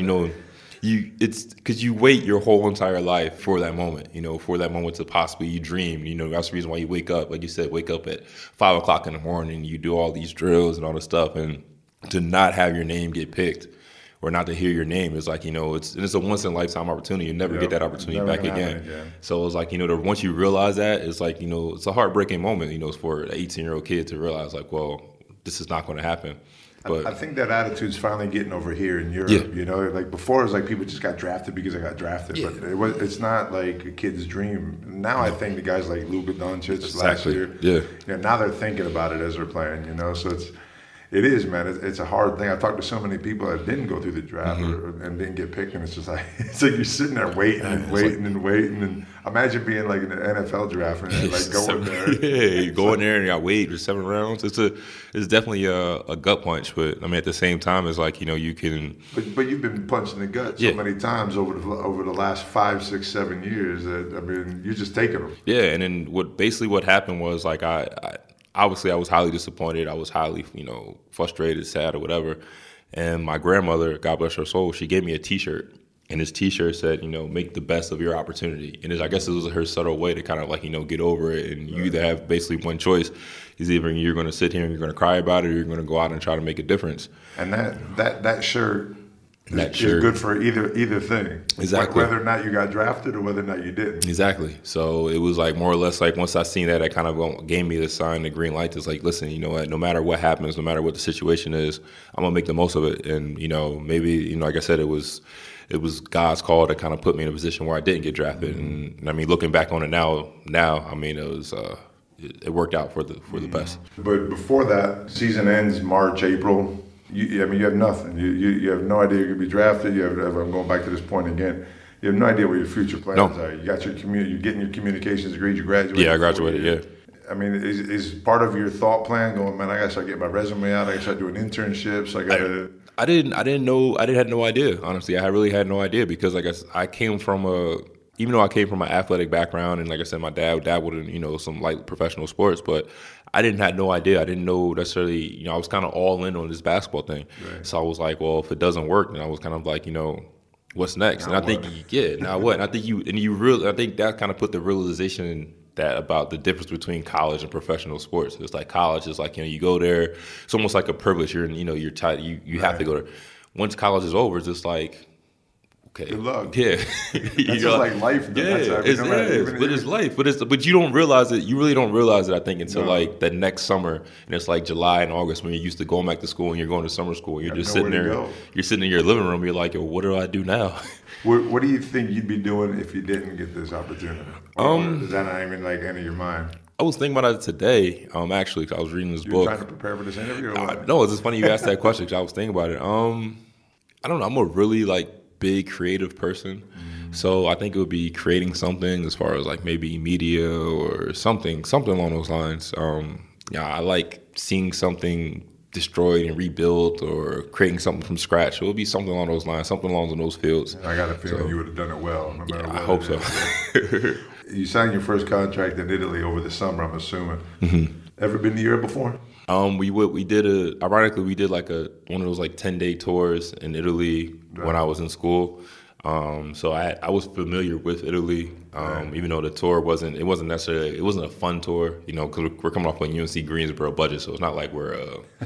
because you wait your whole entire life for that moment, for that moment to possibly you dream. That's the reason why you wake up, like you said, wake up at 5 o'clock in the morning, you do all these drills and all this stuff, and to not have your name get picked or not to hear your name is like, it's a once in a lifetime opportunity. You never get that opportunity back again. So it's like, once you realize that, it's like, it's a heartbreaking moment, for an 18-year-old kid to realize like, well, this is not going to happen. But I think that attitude's finally getting over here in Europe. Yeah. Like before, it was like people just got drafted because they got drafted, Yeah. but it's not like a kid's dream. Now I think the guys like Luka Doncic last year, now they're thinking about it as they're playing. So it is, man. It's a hard thing. I've talked to so many people that didn't go through the draft and didn't get picked, and it's just like you're sitting there waiting and waiting and waiting. And imagine being like in the NFL draft and like going there. Yeah, you go in there and you got wait for 7 rounds. It's definitely a gut punch, but I mean at the same time, it's like you can. But you've been punched in the gut so many times over the last 5, 6, 7 years that I mean you're just taking them. Yeah, and then what happened was like I obviously I was highly disappointed. I was highly, frustrated, sad or whatever. And my grandmother, God bless her soul, she gave me a T-shirt. And this T-shirt said, make the best of your opportunity. And I guess it was her subtle way to kind of like, get over it. And you either have basically one choice. Is either you're going to sit here and you're going to cry about it or you're going to go out and try to make a difference. And that shirt is good for either thing. Exactly. Whether or not you got drafted or whether or not you didn't. Exactly. So it was like more or less like once I seen that, it kind of gave me the sign, the green light. It's like, listen, you know what? No matter what happens, no matter what the situation is, I'm gonna make the most of it. And maybe like I said, it was God's call to kind of put me in a position where I didn't get drafted. And I mean, looking back on it now, I mean, it was it worked out for the best. But before that, season ends March, April. You have nothing. You have no idea you're going to be drafted. I'm going back to this point again. You have no idea what your future plans are. You got you're getting your communications degree. You graduated. Yeah, I graduated. Yeah. I mean, is part of your thought plan going, man, I got to start getting my resume out. I got to start doing internships. I didn't know. I had no idea. Honestly, I really had no idea because I came from even though I came from an athletic background, and like I said, my dad dabbled in, some light professional sports, but I had no idea. I didn't know necessarily, I was kind of all in on this basketball thing. Right. So I was like, well, if it doesn't work, then I was kind of like, what's next? Now and I think, now what? And I think that kind of put the realization that about the difference between college and professional sports. It's like college is like, you go there, it's almost like a privilege. You're tied, you have to go there. Once college is over, it's just like, okay. Good luck. Yeah. That's just like life. Yeah, it's life. But you don't realize it. You really don't realize it, I think, until like the next summer. And it's like July and August when you're used to going back to school and you're going to summer school. You're just sitting there. You're sitting in your living room. You're like, yo, what do I do now? What do you think you'd be doing if you didn't get this opportunity? Does that not even like enter your mind? I was thinking about it today, actually, because I was reading this book. Trying to prepare for this interview? No, it's just funny you asked that question because I was thinking about it. I don't know. I'm a really big creative person. So I think it would be creating something as far as like maybe media or something along those lines. I like seeing something destroyed and rebuilt or creating something from scratch. It would be something along those lines, something along those fields. I got a feeling you would have done it well. No matter what I hope so. You signed your first contract in Italy over the summer, I'm assuming. Mm-hmm. Ever been to Europe before? We did like one of those 10-day tours in Italy when I was in school. So I was familiar with Italy, even though the tour wasn't a fun tour, because we're coming off a UNC Greensboro budget, so it's not like we're,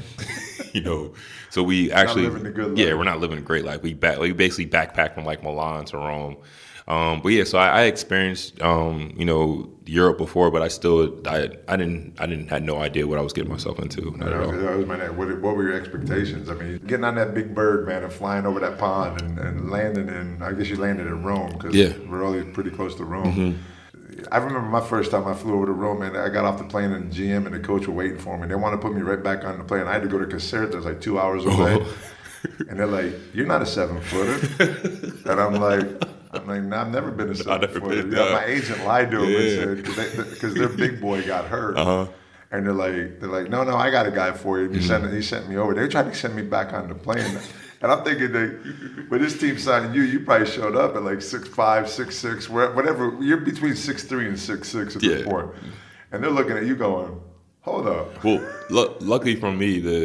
so we actually, not living a good life. We're not living a great life. We basically backpacked from Milan to Rome. But yeah, so I experienced, Europe before, but I had no idea what I was getting myself into. Not at all. What were your expectations? I mean, getting on that big bird, man, and flying over that pond and landing I guess you landed in Rome because we're always pretty close to Rome. Mm-hmm. I remember my first time I flew over to Rome, and I got off the plane and the GM and the coach were waiting for me. They wanted to put me right back on the plane. I had to go to Caserta, it was 2 hours away. And they're like, "You're not a 7-footer." And I'm like, "No, I've never been a 7-footer." My agent lied to him and said, because their big boy got hurt. Uh-huh. And they're like, "No, I got a guy for you." And he sent me over. They tried to send me back on the plane. And I'm thinking, when this team signed you probably showed up at 6'5", 6'6", whatever. You're between 6'3" and 6'6" at this point. And they're looking at you going, "Hold up." Well, luckily for me,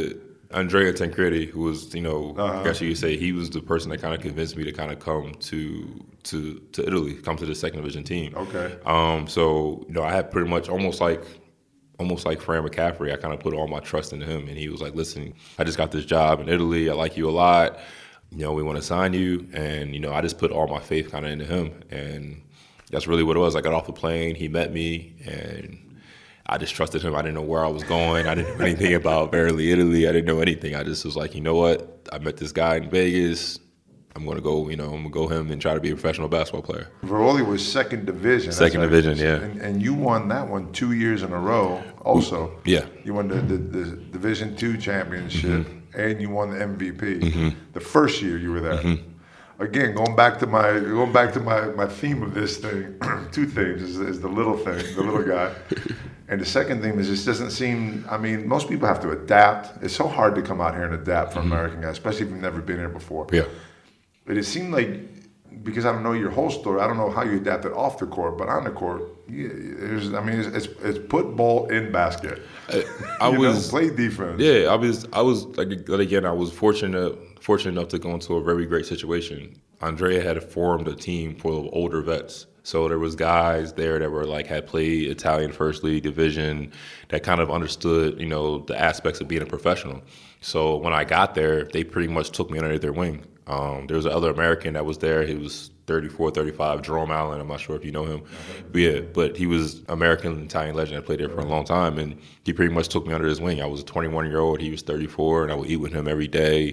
Andrea Tancredi, who was, I guess you could say he was the person that kind of convinced me to kind of come to Italy, come to the second division team. Okay. So I had pretty much almost like Fran McCaffrey. I kind of put all my trust into him, and he was like, "Listen, I just got this job in Italy. I like you a lot. We want to sign you." And I just put all my faith kind of into him, and that's really what it was. I got off the plane, he met me, and I just trusted him. I didn't know where I was going. I didn't know anything about barely Italy. I didn't know anything. I just was like, you know what? I met this guy in Vegas. I'm going to go, I'm going to go him and try to be a professional basketball player. Veroli was second division. Second division, yeah. And you won that one 2 years in a row also. Yeah. You won the Division II championship, and you won the MVP the first year you were there. Again, going back to my theme of this thing, two things is the little thing, the little guy. And the second thing is, it doesn't seem, most people have to adapt. It's so hard to come out here and adapt for American guys, especially if you've never been here before. Yeah. But it seemed like, because I don't know your whole story, I don't know how you adapted off the court, but on the court, it's put ball in basket. I was play defense. Yeah, I was like, again, I was fortunate enough to go into a very great situation. Andrea had formed a team full of older vets. So there was guys there that were had played Italian First League division, that kind of understood, the aspects of being a professional. So when I got there, they pretty much took me under their wing. There was another American that was there. He was 34, 35, Jerome Allen. I'm not sure if you know him. But he was American Italian legend that played there for a long time, and he pretty much took me under his wing. I was a 21-year-old. He was 34, and I would eat with him every day.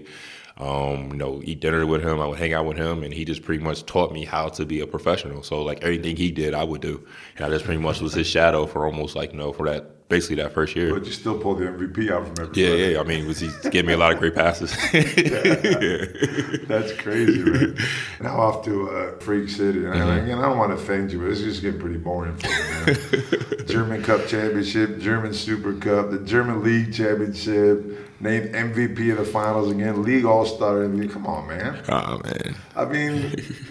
Eat dinner with him. I would hang out with him, and he just pretty much taught me how to be a professional. So everything he did, I would do, and I just pretty much was his shadow for almost for that first year. But you still pulled the MVP out from everybody. Yeah. He gave me a lot of great passes. That's crazy, man. Now off to Freak City, and again, I don't want to offend you, but it's just getting pretty boring for me, man. German Cup Championship, German Super Cup, the German League Championship. Named MVP of the finals again, League All-Star MVP. Come on, man. Oh, man.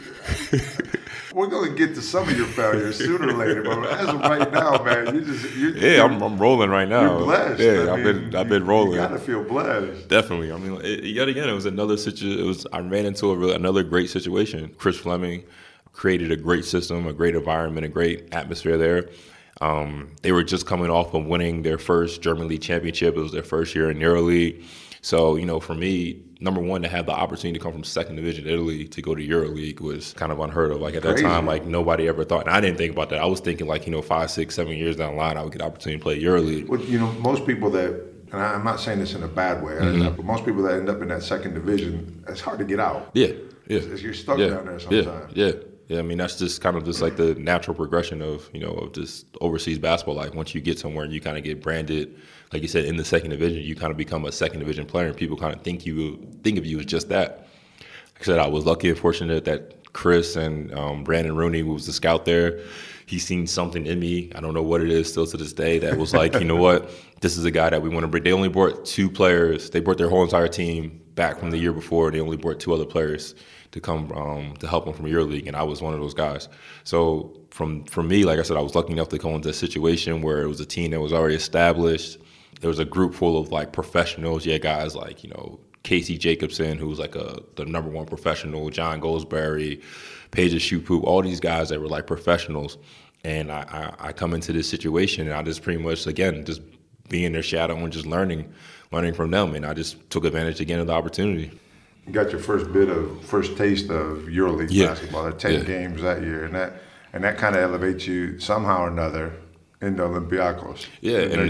We're going to get to some of your failures sooner or later, but as of right now, man, you're I'm rolling right now. You're blessed. Yeah, I've been rolling. You got to feel blessed. Definitely. Yet again, it was another situation. I ran into another great situation. Chris Fleming created a great system, a great environment, a great atmosphere there. They were just coming off of winning their first German League championship. It was their first year in EuroLeague. So, for me, number one, to have the opportunity to come from second division Italy to go to EuroLeague was kind of unheard of. At that time, nobody ever thought, and I didn't think about that. I was thinking 5, 6, 7 years down the line, I would get the opportunity to play EuroLeague. Well, most people that, and I'm not saying this in a bad way, but most people that end up in that second division, it's hard to get out. Yeah. You're stuck down there sometimes. Yeah. That's just kind of just the natural progression of just overseas basketball life. Once you get somewhere and you kind of get branded, like you said, in the second division, you kind of become a second division player, and people kind of think of you as just that. Like I said, I was lucky and fortunate that Chris and Brandon Rooney, who was the scout there, he seen something in me. I don't know what it is still to this day that was you know what, this is a guy that we want to bring. They only brought 2 players. They brought their whole entire team back from the year before. They only brought 2 other players to come to help them from EuroLeague, and I was one of those guys. So for me, like I said, I was lucky enough to go into a situation where it was a team that was already established. There was a group full of professionals. You had guys Casey Jacobson, who was the number 1 professional, John Goldsberry, Paige Shupu, all these guys that were professionals. And I come into this situation, and I just pretty much, again, just being their shadow and just learning from them. And I just took advantage again of the opportunity. You got your first taste of EuroLeague basketball. 10 games that year, and that kind of elevates you somehow or another into Olympiacos. Yeah, and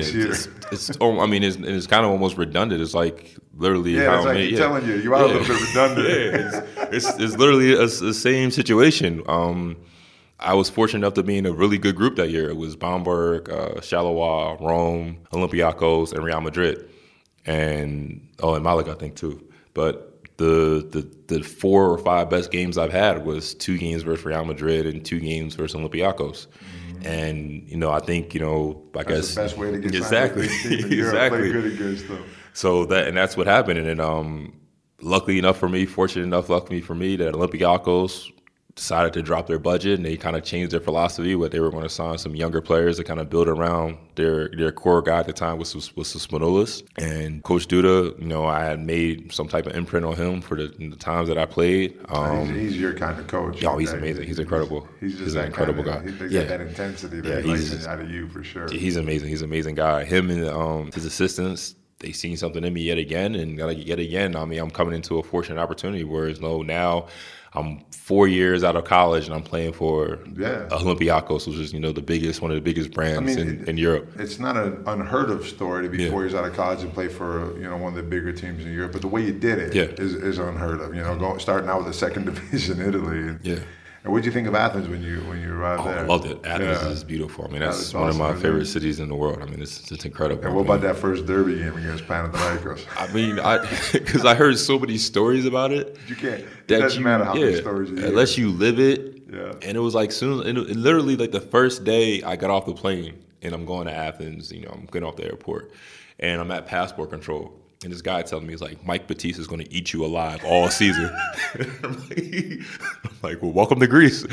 it's kind of almost redundant. It's literally telling you are a little bit redundant. It's literally the same situation. I was fortunate enough to be in a really good group that year. It was Bamberg, Charleroi, Rome, Olympiacos, and Real Madrid, and Malaga, I think too. But the 4 or 5 best games I've had was 2 games versus Real Madrid and 2 games versus Olympiacos. Mm-hmm. And I think that's the best way to get exactly play good against them. So that's what happened. And then luckily enough for me, fortunate enough luckily for me that Olympiacos decided to drop their budget, and they kind of changed their philosophy. What they were going to sign some younger players to kind of build around their core guy at the time was Spanolis. And Coach Duda, you know, I had made some type of imprint on him for the times that I played. He's your kind of coach. Oh, he's amazing. He's incredible. He's an incredible guy. He's got that intensity that he likes out of you for sure. He's amazing. He's an amazing guy. Him and his assistants, they seen something in me yet again, and yet again, I mean, I'm coming into a fortunate opportunity. Whereas now I'm 4 years out of college and I'm playing for Olympiacos, which is, you know, one of the biggest brands in Europe. It's not an unheard of story to be 4 years out of college and play for, you know, one of the bigger teams in Europe. But the way you did it is unheard of. You know, starting out with the second division Italy. And what did you think of Athens when you arrived there? I loved it. Athens is beautiful. I mean, that's one of my favorite cities in the world. I mean, it's incredible. And what about that first derby game against Panathinaikos? I mean, because I heard so many stories about it. You can't. It doesn't matter how many stories you hear. Unless you live it. Yeah. And it was like literally like the first day I got off the plane and I'm going to Athens. You know, I'm getting off the airport and I'm at passport control. And this guy telling me, he's like, Mike Batista is going to eat you alive all season. I'm like, well, welcome to Greece.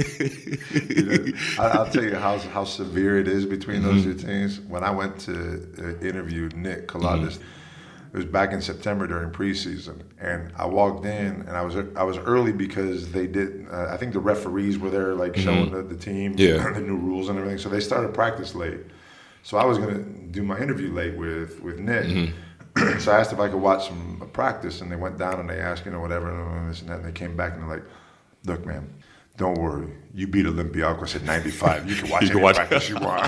I'll tell you how severe it is between those two teams. When I went to interview Nick Kaladas, it was back in September during preseason, and I walked in, and I was early because they did. I think the referees were there, like showing the team the new rules and everything. So they started practice late. So I was going to do my interview late with Nick. So I asked if I could watch some practice, and they went down and they asked, you know, whatever, and this and that, and they came back and they're like, look, man, don't worry. You beat Olympiacos at 95. You can watch any practice you want.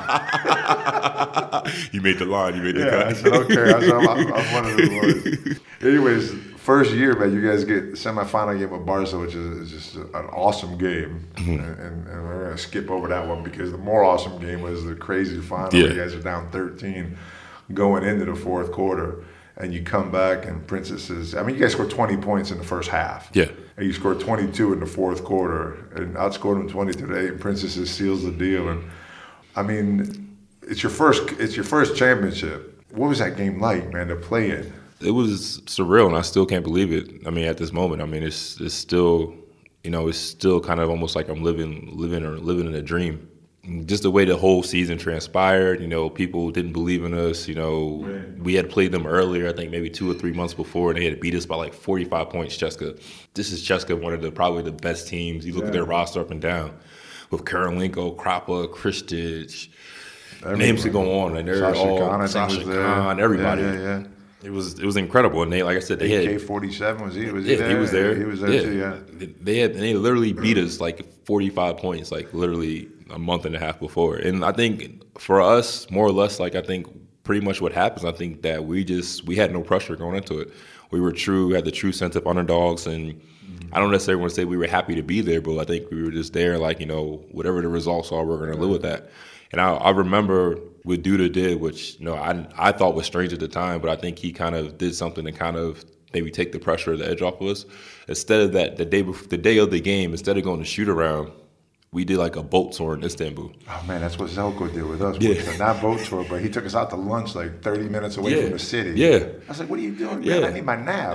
You made the line. You made the cut. I said, okay. I said, I'm one of the boys. Anyways, first year, man, you guys get the semifinal game with Barca, which is just an awesome game. And we're going to skip over that one because the more awesome game was the crazy final. You guys are down 13 going into the fourth quarter. And you come back and Princesses, I mean, you guys scored 20 points in the first half. Yeah. And you scored 22 in the fourth quarter and outscored them 20-8. And Princesses seals the deal. And I mean, it's your first championship. What was that game like, man, to play in? It was surreal, and I still can't believe it. I mean, at this moment, I mean, it's still, you know, it's still kind of almost like I'm living in a dream. Just the way the whole season transpired, you know, people didn't believe in us. You know, we had played them earlier, I think maybe 2 or 3 months before, and they had beat us by like 45 points, Cheska. This is Cheska, one of probably the best teams. You look at their roster up and down with Karolinko, Krapa, Kristic, names to go on. And they're Sasha Khan, everybody. Yeah. It was incredible, and they, like I said, they had AK-47. Was he there? He was there. He was there too. Yeah. They literally beat us like 45 points, like literally a month and a half before. And I think for us, more or less, like I think pretty much what happens, I think that we had no pressure going into it. We had the true sense of underdogs, and I don't necessarily want to say we were happy to be there, but I think we were just there, like, you know, whatever the results are, we're going to live with that. And I remember what Duda did, which, you know, I thought was strange at the time, but I think he kind of did something to kind of maybe take the pressure or the edge off of us. Instead of that, the day of the game, instead of going to shoot around, we did like a boat tour in Istanbul. Oh, man, that's what Zelko did with us. Yeah. Not boat tour, but he took us out to lunch like 30 minutes away from the city. Yeah. I was like, what are you doing, man? I need my nap.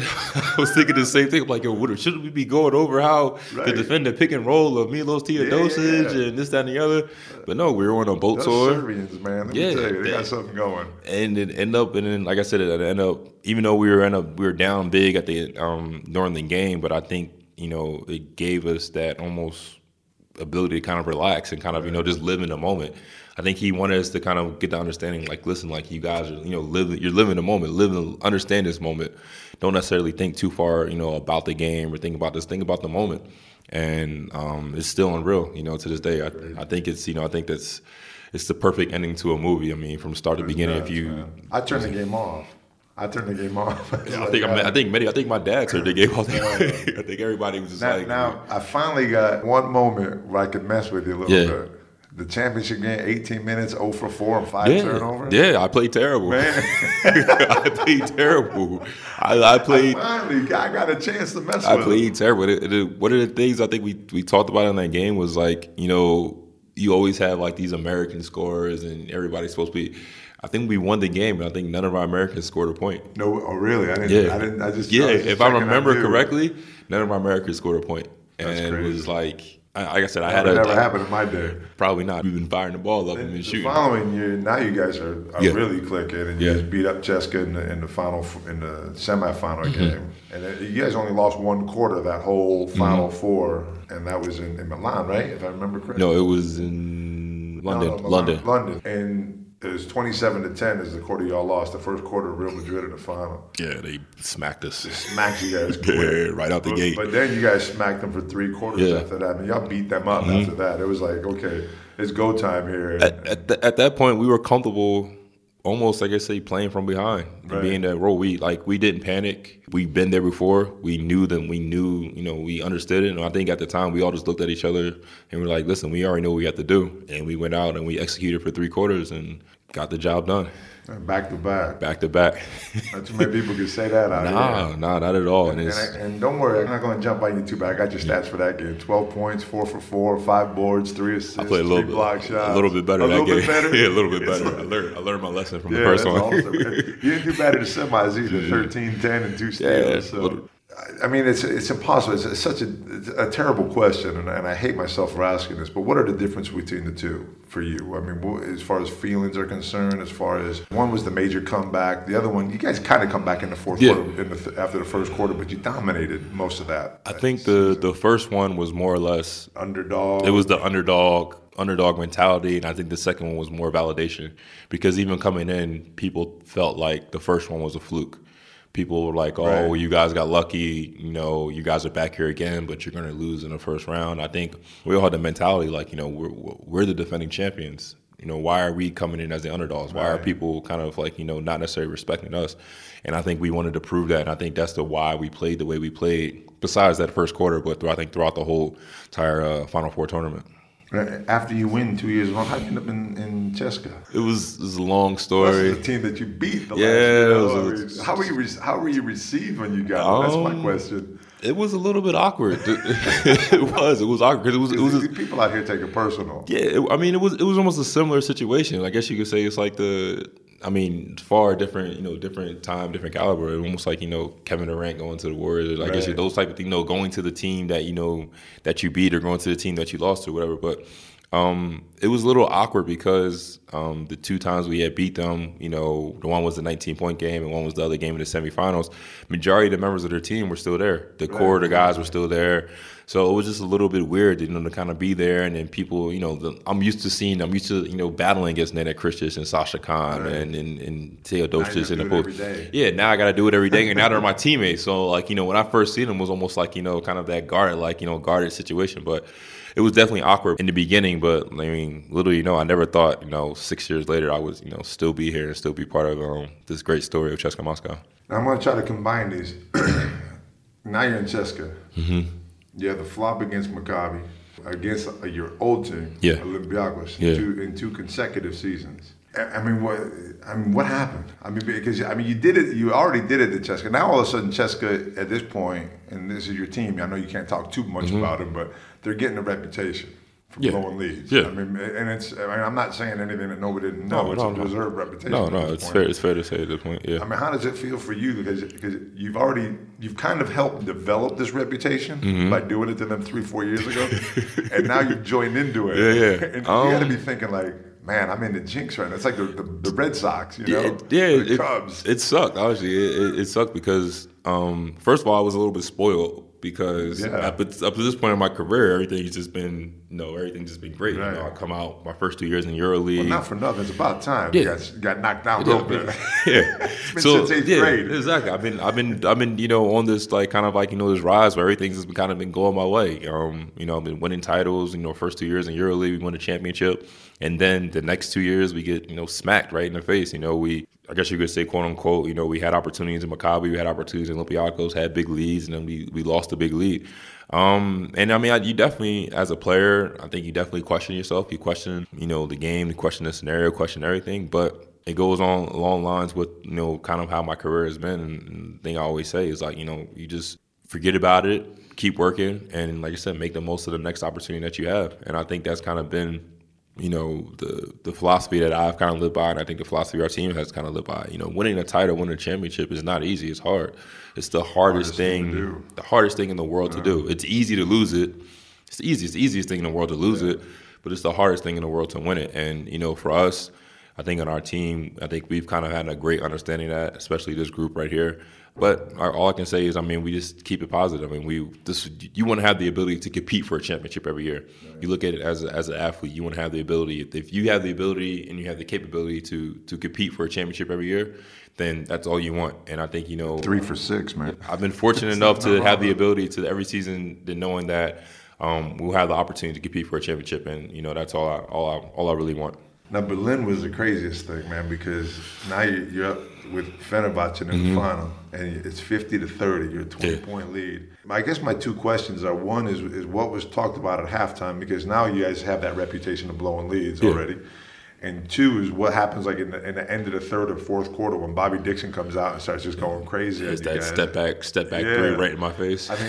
I was thinking the same thing. I'm like, yo, shouldn't we be going over how to defend the pick and roll of Milos Teodosic and this, that, and the other? But no, we were on a boat tour. Those Serbians, man, let me tell you, they got something going. And it ended up, and then, like I said, even though we were down big at the during the game, but I think, you know, it gave us that almost ability to kind of relax and kind of, you know, just live in the moment. I think he wanted us to kind of get the understanding, like, listen, like, you guys are, you know, you're living the moment, understand this moment. Don't necessarily think too far, you know, about the game or think about the moment. And it's still unreal, you know, to this day. I think it's, you know, I think it's the perfect ending to a movie. I mean, from start to beginning, I turned the game off. I think my dad turned the game off. I think everybody was just Now, I finally got one moment where I could mess with you a little bit. The championship game, 18 minutes, 0 for 4 and 5 turnovers. Yeah, I played terrible. Man. I played terrible. I got a chance to mess with I played terrible. One of the things I think we talked about in that game was, like, you know, you always have like these American scorers and everybody's supposed to be. I think we won the game, but I think none of our Americans scored a point. No, oh really? I didn't. If I remember correctly, none of our Americans scored a point. That's and crazy. it was like I said, That never happened in my day. Probably not. We've been firing the ball up and been The shooting. following year, now you guys are really clicking, and you Yeah. just beat up Cheska in the semifinal game. And you guys only lost one quarter that whole Final Four, and that was in Milan, right? If I remember correctly. No, it was in London. No, London. And it was 27-10 is the quarter y'all lost. The first quarter, Real Madrid in the final. Yeah, they smacked us. Smacked you guys quick. Right out the gate. But then you guys smacked them for 3 quarters after that. I mean, y'all beat them up after that. It was like, okay, it's go time here. At that point, we were comfortable, almost like I say, playing from behind, and being that role. We didn't panic. We've been there before. We knew them. We knew, we understood it. And I think at the time we all just looked at each other and we're like, listen, we already know what we have to do. And we went out and we executed for 3 quarters and got the job done. Back to back. Back to back. Not too many people can say that out here. Nah, not at all. And don't worry, I'm not going to jump on you too bad. I got your stats for that game. 12 points, 4 for 4, 5 boards, 3 assists, I played 3 block shots. A little bit better that game. A little bit better? Yeah, a little bit better. I learned my lesson from the first one. Awesome. You didn't do bad at the semis either. 13, 10, and 2 steals. So. I mean, it's impossible. It's such a terrible question, and I hate myself for asking this, but what are the differences between the two for you? I mean, as far as feelings are concerned, as far as one was the major comeback, the other one, you guys kind of come back in the fourth quarter, after the first quarter, but you dominated most of that. I think the first one was more or less underdog. It was the underdog mentality, and I think the second one was more validation, because even coming in, people felt like the first one was a fluke. People were like, well, you guys got lucky, you guys are back here again, but you're going to lose in the first round. I think we all had the mentality like, we're the defending champions. Why are we coming in as the underdogs? Why are people kind of like, not necessarily respecting us? And I think we wanted to prove that, and I think that's why we played the way we played, besides that first quarter, but I think throughout the whole entire Final Four tournament. After you win 2 years long, how did you end up in Cheska? It was a long story. That's the team that you beat the last year. How were you received when you got it? That's my question. It was a little bit awkward. It was awkward because it was people out here take it personal. Yeah, it was almost a similar situation. I guess you could say it's like far different, different time, different caliber. Almost like, Kevin Durant going to the Warriors. I guess those type of things, going to the team that, that you beat or going to the team that you lost to, whatever. But it was a little awkward because the 2 times we had beat them, the one was the 19-point game and one was the other game in the semifinals. Majority of the members of their team were still there. The core of the guys were still there. So it was just a little bit weird, to kind of be there. And then people, I'm used to battling against Nene Kristić and Sasha Khan and Teodosic and the post. Yeah, now I got to do it every day. And now they're my teammates. So, when I first seen them, it was almost like, kind of that guarded situation. But it was definitely awkward in the beginning. But, little I never thought, 6 years later, I would, still be here and still be part of this great story of CSKA Moscow. Now I'm going to try to combine these. Now you're in CSKA. Mm-hmm. You have the flop against Maccabi, against your old team, Olympiacos, in 2 consecutive seasons. What happened? Because you did it. You already did it at CSKA. Now all of a sudden, CSKA at this point, and this is your team. I know you can't talk too much about them, but they're getting a reputation for blowing leads. Yeah. I'm not saying anything that nobody didn't know. It's a deserved reputation. No, it's fair. It's fair to say at this point. Yeah. How does it feel for you? Because you've kind of helped develop this reputation by doing it to them 3-4 years ago, and now you've joined into it. Yeah. And you got to be thinking like, man, I'm in the jinx right now. It's like the Red Sox, the Cubs. It sucked. Obviously, it sucked because first of all, I was a little bit spoiled because up to this point in my career, everything's just been great. Right. I come out my first 2 years in EuroLeague. Well, not for nothing. It's about time. You guys got knocked down a little bit. Yeah, it's been since 8th grade. Exactly. I've been on this this rise where everything's just been going my way. I've been winning titles. First 2 years in EuroLeague, we won a championship, and then the next 2 years we get smacked right in the face. I guess you could say, quote unquote, we had opportunities in Maccabi, we had opportunities in Olympiacos, had big leads, and then we lost a big lead. You definitely, as a player, I think you definitely question yourself. You question, the game, you question the scenario, question everything. But it goes on along lines with, kind of how my career has been. And the thing I always say is like, you just forget about it, keep working, and like I said, make the most of the next opportunity that you have. And I think that's kind of been the philosophy that I've kind of lived by, and I think the philosophy our team has kind of lived by. Winning a title, winning a championship is not easy. It's hard. It's the hardest thing, the hardest thing in the world to do. It's easy to lose it. It's the easiest thing in the world to lose it, but it's the hardest thing in the world to win it. And, for us, I think on our team, I think we've kind of had a great understanding of that, especially this group right here. But all I can say is, we just keep it positive. You want to have the ability to compete for a championship every year. Right. You look at it as an athlete, you want to have the ability. If you have the ability and you have the capability to compete for a championship every year, then that's all you want. And I think, 3 for 6, man. I've been fortunate enough to have the ability to every season, to knowing that we'll have the opportunity to compete for a championship, and that's all I really want. Now, Berlin was the craziest thing, man, because now you're up with Fenerbahce in the final, and it's 50-30. You're a 20-point lead. I guess my two questions are: one is what was talked about at halftime, because now you guys have that reputation of blowing leads already. And two is what happens in the end of the third or fourth quarter when Bobby Dixon comes out and starts just going crazy. It's that step back three right in my face. I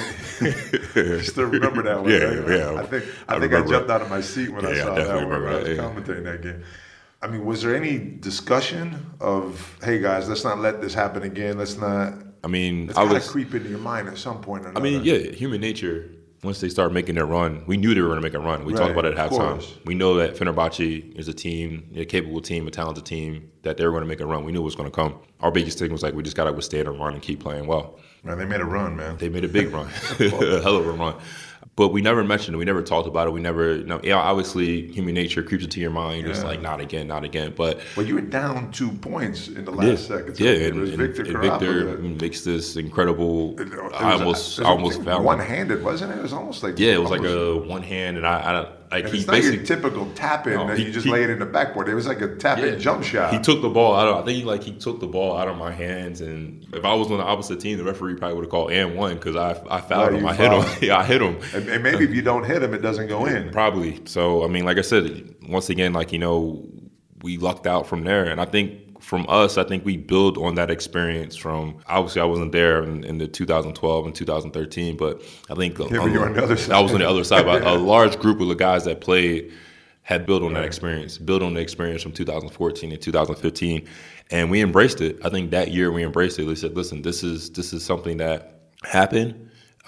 still remember that one. Yeah. I think I jumped out of my seat when I saw that when I was commentating that game. Was there any discussion of, hey guys, let's not let this happen again. Let's not. It's kind of creep into your mind at some point or another. Human nature. Once they start making their run, we knew they were going to make a run. We talked about it at halftime. We know that Fenerbahce is a team, a capable team, a talented team, that they were going to make a run. We knew it was going to come. Our biggest thing was we just got to withstand a run and keep playing well. Man, they made a run, man. They made a big run, a hell of a run. But we never mentioned it. We never talked about it. We never, obviously, human nature creeps into your mind. You're just not again. But you were down 2 points in the last seconds. Yeah, and Victor makes this incredible. I almost found one-handed, wasn't it? It was almost like it was like a one hand, and it's not your typical tap in that you just lay it in the backboard. It was like a tap in jump shot. He took the ball out. I think he took the ball out of my hands, and if I was on the opposite team, the referee probably would have called and one because I fouled him. I hit him. I hit him. And maybe if you don't hit him, it doesn't go in. Probably. So like I said, once again, we lucked out from there, and I think. From us, I think we build on that experience from, obviously I wasn't there in the 2012 and 2013, but I think but you were on the other side. I was on the other side, but a large group of the guys that played had built on that experience, built on the experience from 2014 and 2015, and we embraced it. I think that year we embraced it. We said, listen, this is something that happened,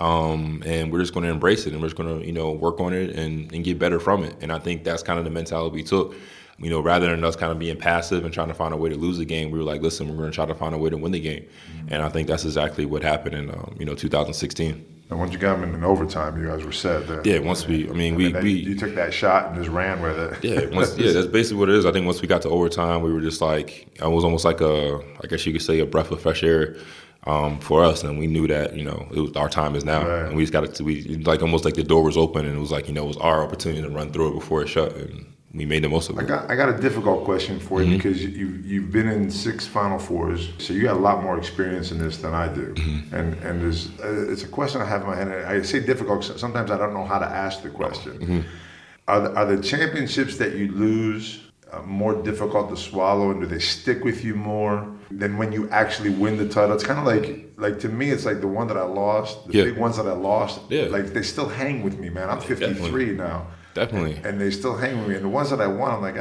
and we're just going to embrace it, and we're just going to work on it and get better from it. And I think that's kind of the mentality we took. Rather than us kind of being passive and trying to find a way to lose the game, we were like, listen, we're going to try to find a way to win the game. Mm-hmm. And I think that's exactly what happened in 2016. And once you got them in overtime, you guys were set there. Yeah, once you took that shot and just ran with it. Yeah, that's basically what it is. I think once we got to overtime, we were just it was almost like I guess you could say a breath of fresh air. For us, and we knew that it was our time is now, and we just got to almost like the door was open, and it was it was our opportunity to run through it before it shut, and we made the most of it. I got a difficult question for you because you've been in 6 Final Fours, so you got a lot more experience in this than I do, and it's a question I have in my head. I say difficult. Sometimes I don't know how to ask the question. Are the championships that you lose more difficult to swallow, and do they stick with you more than when you actually win the title? It's kind of like to me, it's like the one that I lost, the big ones that I lost, they still hang with me, man. I'm 53 now. Definitely. And they still hang with me. And the ones that I won, I'm like,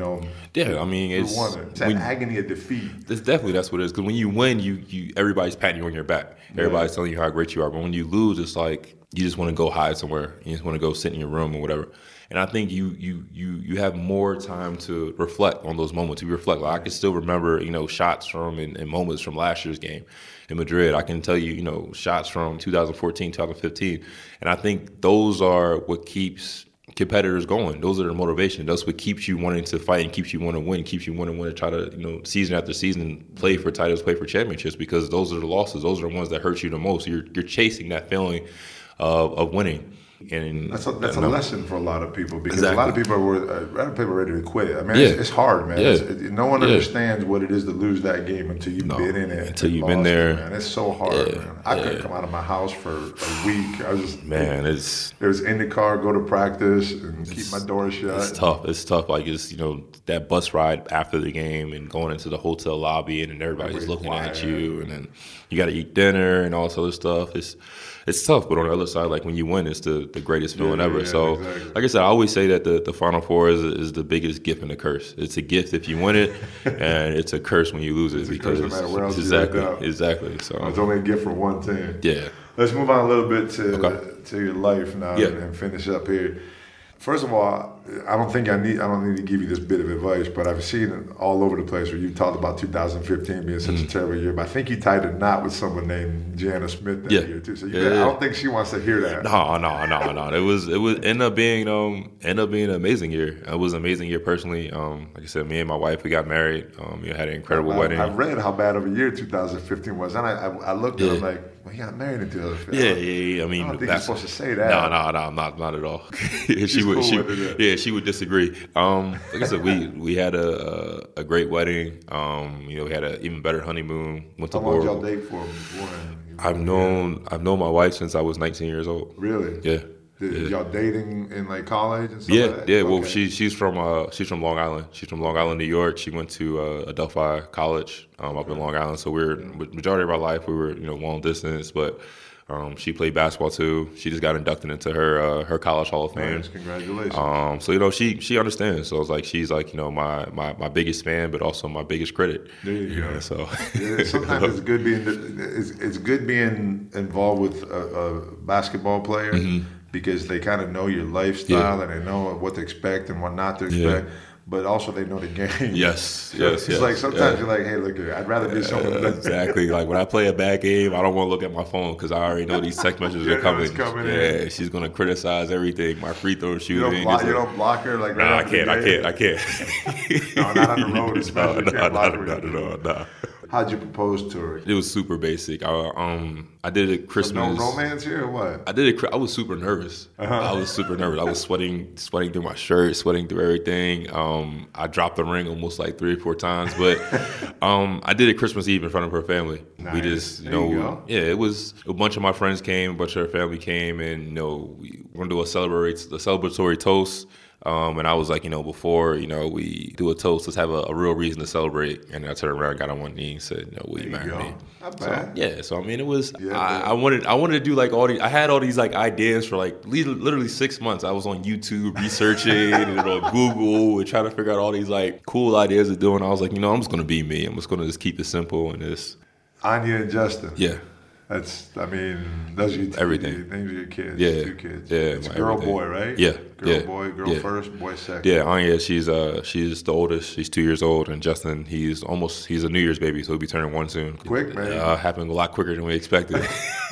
it's won it. It's that agony of defeat. That's what it is. Because when you win, you everybody's patting you on your back. Everybody's telling you how great you are. But when you lose, it's like you just want to go hide somewhere. You just want to go sit in your room or whatever. And I think you have more time to reflect on those moments. You reflect. I can still remember, shots from and moments from last year's game in Madrid. I can tell you, shots from 2014, 2015. And I think those are what keeps competitors going. Those are their motivation. That's what keeps you wanting to fight and keeps you wanting to win, keeps you wanting to try to, season after season, play for titles, play for championships, because those are the losses. Those are the ones that hurt you the most. You're chasing that feeling of winning. And that's a lesson for a lot of people, because a lot of people are ready to quit. I mean, it's hard, man. Yeah. No one understands what it is to lose that game until you've been in it. Until you've been there. Man. It's so hard, man. I couldn't come out of my house for a week. I was just, it was in the car, go to practice, and keep my door shut. It's tough. That bus ride after the game and going into the hotel lobby and everybody's looking at you, and then you got to eat dinner and all this other stuff. It's tough, but on the other side, when you win, it's the the greatest feeling ever. Yeah, so, exactly. like I said, I always say that the Final Four is the biggest gift and a curse. It's a gift if you win it, and it's a curse when you lose it. It's a because curse no matter where else exactly, you end up. exactly. So it's only a gift for one team. Yeah. Let's move on a little bit to your life now and finish up here. First of all, I don't need to give you this bit of advice, but I've seen it all over the place where you talked about 2015 being such a terrible year. But I think you tied a knot with someone named Jana Smith that year too. So I don't think she wants to hear that. No. It was ended up being an amazing year. It was an amazing year personally. Like I said, me and my wife, we got married. We had an incredible wedding. I read how bad of a year 2015 was, and I looked at it like, well, he got married in 2015. Yeah. I mean, I don't think you're supposed to say that. No, not at all. She would disagree. Like I said, we had a great wedding. We had an even better honeymoon. Went to How long did y'all date for before? I've known my wife since I was 19 years old. Really? Yeah. Y'all dating in like college and stuff Yeah, like that? yeah. Okay. Well, she's from Long Island. She's from Long Island, New York. She went to Adelphi College up in Long Island. So majority of our life we were long distance, but she played basketball too. She just got inducted into her college Hall of Fame. Nice, congratulations. So she understands. So it's like she's like my biggest fan, but also my biggest critic. There you go. So sometimes it's good being involved with a basketball player. Mm-hmm. Because they kind of know your lifestyle and they know what to expect and what not to expect, but also they know the game. Yes. It's like sometimes you're like, hey, look here, I'd rather be someone that exactly. Like when I play a bad game, I don't want to look at my phone because I already know these text messages are coming. In. She's gonna criticize everything. My free throw shooting. You don't block her like. I can't. No, not on the road, especially. Not at all. No. How'd you propose to her? It was super basic. I did it Christmas. No romance here or what? I did it. I was super nervous. I was super nervous. I was sweating through my shirt, sweating through everything. I dropped the ring almost like 3 or 4 times, but I did it Christmas Eve in front of her family. Nice. We just, it was a bunch of my friends came, a bunch of her family came, and we were gonna do a celebratory toast. And I was like, before, we do a toast, let's have a real reason to celebrate. And I turned around, got on one knee and said, will you marry me? Not bad. So I mean, it was, I wanted to do like all these, I had all these like ideas for like literally 6 months. I was on YouTube researching and on Google and trying to figure out all these like cool ideas of doing. I was like, I'm just going to be me. I'm just going to just keep it simple and just. Anya and Justin. Yeah. Those are your everything. Names of your kids. Yeah. 2 kids. Yeah. It's girl, everything. boy, right? Yeah. Boy, girl first, boy second. Yeah, Anya, she's the oldest. She's 2 years old, and Justin, he's a New Year's baby, so he'll be turning 1 soon. Quick, man. Happened a lot quicker than we expected.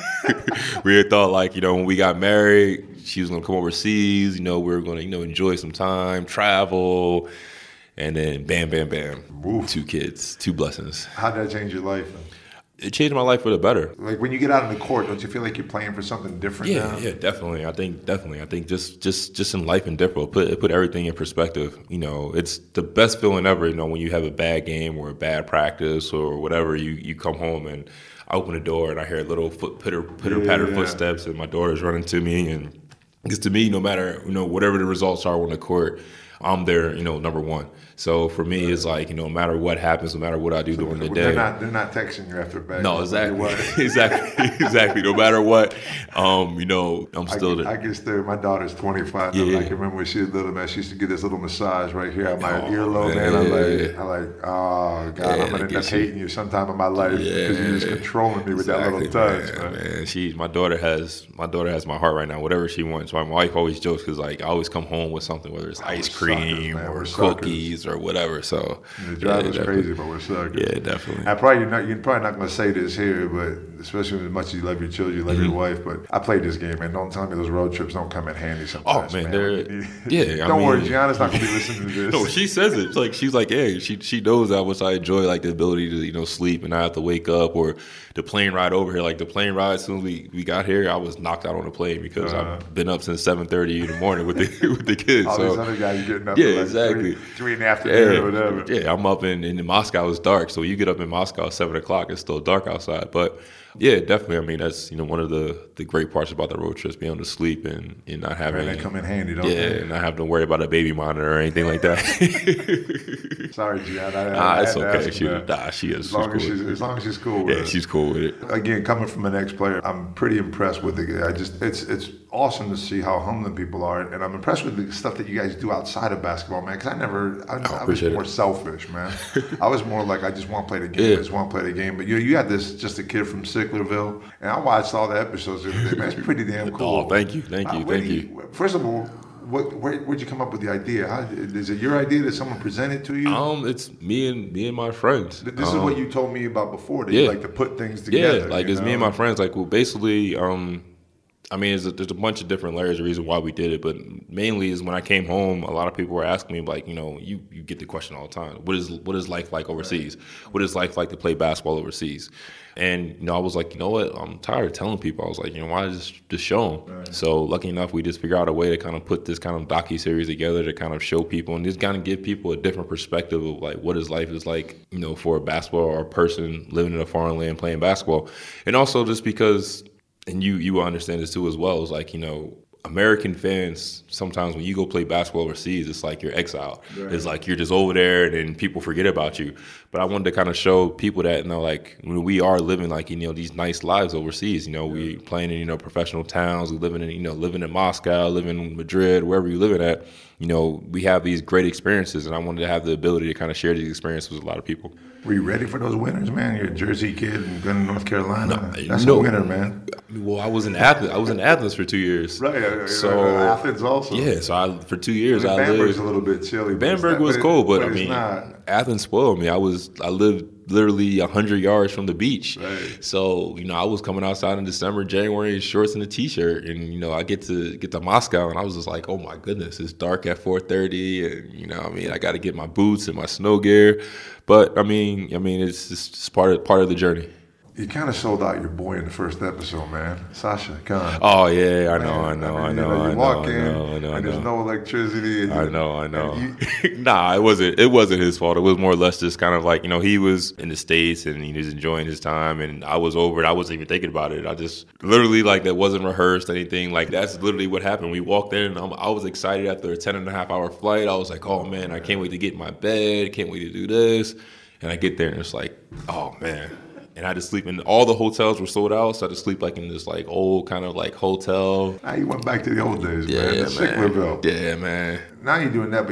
We had thought when we got married, she was gonna come overseas. We were gonna enjoy some time, travel, and then bam, bam, bam. Oof. 2 kids, 2 blessings. How'd that change your life? It changed my life for the better. Like when you get out on the court, don't you feel like you're playing for something different now? Yeah, definitely. I think just in life in general, put everything in perspective. It's the best feeling ever. When you have a bad game or a bad practice or whatever, you come home and I open the door and I hear little pitter patter footsteps and my daughter's running to me. And because to me, no matter whatever the results are on the court, I'm there, number one. So for me, it's like, no matter what happens, no matter what I do during the day. They're not texting you after bed. No, exactly. Exactly. No matter what, I'm still there. I get there. My daughter's 25. Yeah. I can remember when she was little, man, she used to get this little massage right here at my earlobe, man. I'm like, oh, God, I'm going to end up hating you sometime in my life because you're just controlling me with that little touch, man. My daughter has my heart right now, whatever she wants. My wife always jokes because, I always come home with something, whether it's ice cream or cookies or whatever. So the drive is crazy, but we're suckers. Yeah, definitely. You're probably not going to say this here, but especially as much as you love your children, you love your wife. But I played this game, man. Don't tell me those road trips don't come in handy sometimes. Oh man, don't worry, Gianna's not going to be listening to this. No, she says it. She's like, hey, she knows how much I enjoy the ability to sleep and not have to wake up, or the plane ride over here. The plane ride, as soon as we got here, I was knocked out on the plane because I've been up since 7:30 in the morning with the kids. All these other guys getting up exactly. 3 in the afternoon or whatever. Yeah, I'm up in Moscow. It's dark, so you get up in Moscow at 7 o'clock. It's still dark outside, but Yeah, definitely. I mean, that's, one of the great parts about the road trips, being able to sleep and not having. They come in handy, don't they? Yeah, not having to worry about a baby monitor or anything like that. Sorry, Gian. It's okay. She is. As long as she's cool with it. Yeah, she's cool with it. Again, coming from an ex-player, I'm pretty impressed with it. It's awesome to see how humbling people are, and I'm impressed with the stuff that you guys do outside of basketball, man. Because I was more selfish, man. I was more like, I just want to play the game. I just want to play the game. But you had just a kid from Sicklerville, and I watched all the episodes the other day, man. It's pretty damn cool. Oh, thank you. First of all, where'd you come up with the idea? Is it your idea that someone presented to you? It's me and my friends. This is what you told me about before, that you like to put things together. Yeah, it's me and my friends. Like, well, basically, there's a bunch of different layers of reason why we did it, but mainly is when I came home, a lot of people were asking me, like, you get the question all the time. What is life like overseas? Right. What is life like to play basketball overseas? And, I was like, you know what? I'm tired of telling people. I was like, why just show them? Right. So lucky enough, we just figured out a way to kind of put this kind of docuseries together to kind of show people and just kind of give people a different perspective of like what his life is like, for a basketball or a person living in a foreign land playing basketball. And also just because, and you will understand this too as well, is like, American fans, sometimes when you go play basketball overseas, it's like you're exiled. Right. It's like you're just over there and then people forget about you. But I wanted to kind of show people that, like, when we are living like, these nice lives overseas, we playing in, professional towns, we living in Moscow, living in Madrid, wherever you're living at, we have these great experiences, and I wanted to have the ability to kind of share these experiences with a lot of people. Were you ready for those winters, man? You're a Jersey kid and going to North Carolina. That's a winter, man. Well, I was in Athens. I was in Athens for 2 years. Right. So Athens also. Yeah. So for 2 years, I lived. Bamberg's a little bit chilly. Bamberg was cold, but Athens spoiled me. I lived literally 100 yards from the beach. Right. So, I was coming outside in December, January, in shorts and a t-shirt, and, I get to Moscow, and I was just like, oh my goodness, it's dark at 4:30, and, I got to get my boots and my snow gear. But, it's just part of the journey. You kind of sold out your boy in the first episode, man. Sasha Khan. Oh, yeah, I know. You walk in, and there's no electricity. I know. Nah, it wasn't his fault. It was more or less just kind of like, he was in the States and he was enjoying his time, and I was over it. I wasn't even thinking about it. I just literally, like, that wasn't rehearsed, anything. Like, that's literally what happened. We walked in, and I was excited after a 10.5-hour flight. I was like, oh, man, I can't wait to get in my bed. Can't wait to do this. And I get there, and it's like, oh, man. And I had to sleep in, all the hotels were sold out, so I had to sleep like in this like old kind of like hotel. Now you went back to the old days, man. The Sicklerville. Yeah, man. Now you're doing that, but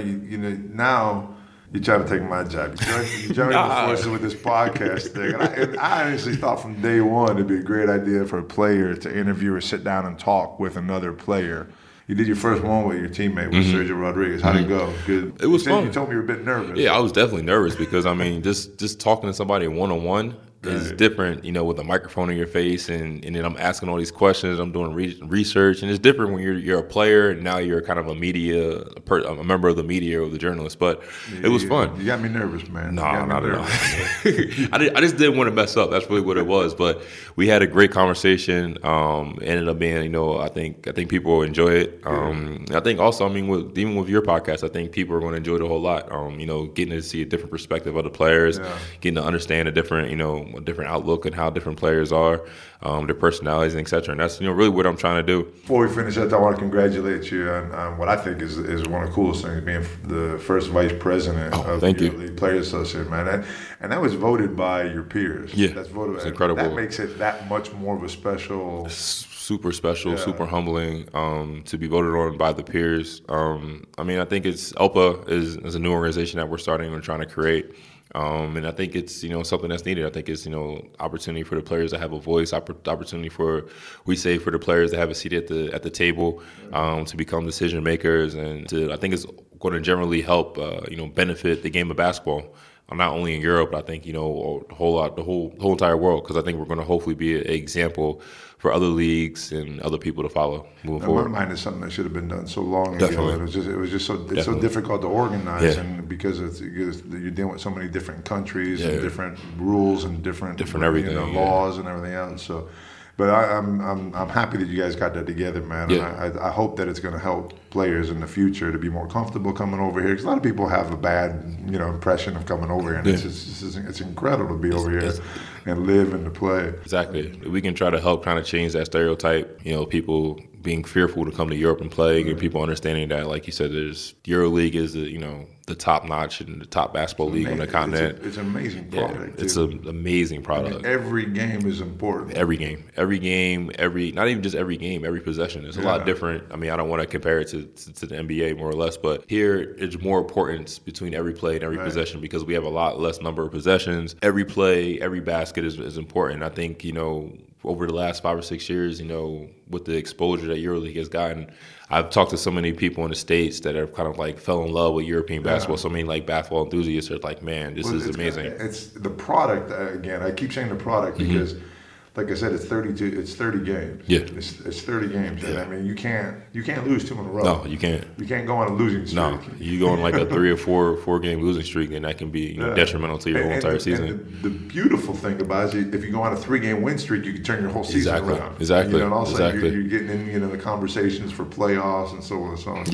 now you're trying to take my job. You're joining the forces with this podcast thing. And I honestly thought from day one it'd be a great idea for a player to interview or sit down and talk with another player. You did your first one with your teammate, with Sergio Rodriguez. How'd it go? Good. It was fun. You told me you were a bit nervous. Yeah, I was definitely nervous because, just talking to somebody one-on-one is different, with a microphone in your face, and then I'm asking all these questions. I'm doing research, and it's different when you're a player, and now you're kind of a member of the media or the journalist. But it was fun. You got me nervous, man. No, not at all. I just didn't want to mess up. That's really what it was. But we had a great conversation. Ended up being, I think people will enjoy it. I think also, even with your podcast, I think people are going to enjoy it a whole lot. Getting to see a different perspective of the players, getting to understand a different outlook and how different players are, their personalities, and et cetera. And that's, really what I'm trying to do. Before we finish up, I want to congratulate you on what I think is one of the coolest things, being the first vice president of the Players Association, man. And that was voted by your peers. Yeah, that's voted. It's incredible. That makes it that much more of a special. Super special, super humbling to be voted on by the peers. I think it's ELPA is a new organization that we're starting and trying to create. And I think it's, something that's needed. I think it's, opportunity for the players to have a voice, opportunity for the players to have a seat at the table, to become decision makers, and I think it's going to generally help, benefit the game of basketball. Not only in Europe, but I think, the whole entire world, because I think we're going to hopefully be an example for other leagues and other people to follow moving forward. In my mind, is something that should have been done so long Definitely. ago. It was just so difficult to organize, and because you're dealing with so many different countries and different rules and different everything, laws and everything else. So But I'm happy that you guys got that together, man. Yeah. And I hope that it's going to help players in the future to be more comfortable coming over here. Because a lot of people have a bad, impression of coming over here, and it's incredible to be over here and live and to play. Exactly. We can try to help kind of change that stereotype. People being fearful to come to Europe and play, and people understanding that, like you said, EuroLeague is the top notch and the top basketball league on the continent. It's an amazing product. It's an amazing product. Every game is important. Every game, not even just every game, every possession. It's a lot different. I mean, I don't want to compare it to the NBA more or less, but here it's more importance between every play and every possession because we have a lot less number of possessions. Every play, every basket is important. I think, over the last 5 or 6 years, with the exposure that EuroLeague has gotten, I've talked to so many people in the States that have kind of like fell in love with European basketball. So many like basketball enthusiasts are like, man, this is amazing. It's the product, again, I keep saying the product because, like I said, it's 30 games. Yeah. It's 30 games. Yeah. And I mean, you can't lose 2 in a row. No, you can't. You can't go on a losing streak. No, you go on like a 3 or 4 game losing streak, and that can be detrimental to your whole entire season. And the beautiful thing about it is if you go on a 3-game win streak, you can turn your whole season around. Exactly. And all of a sudden you're getting in the conversations for playoffs and so on and so on.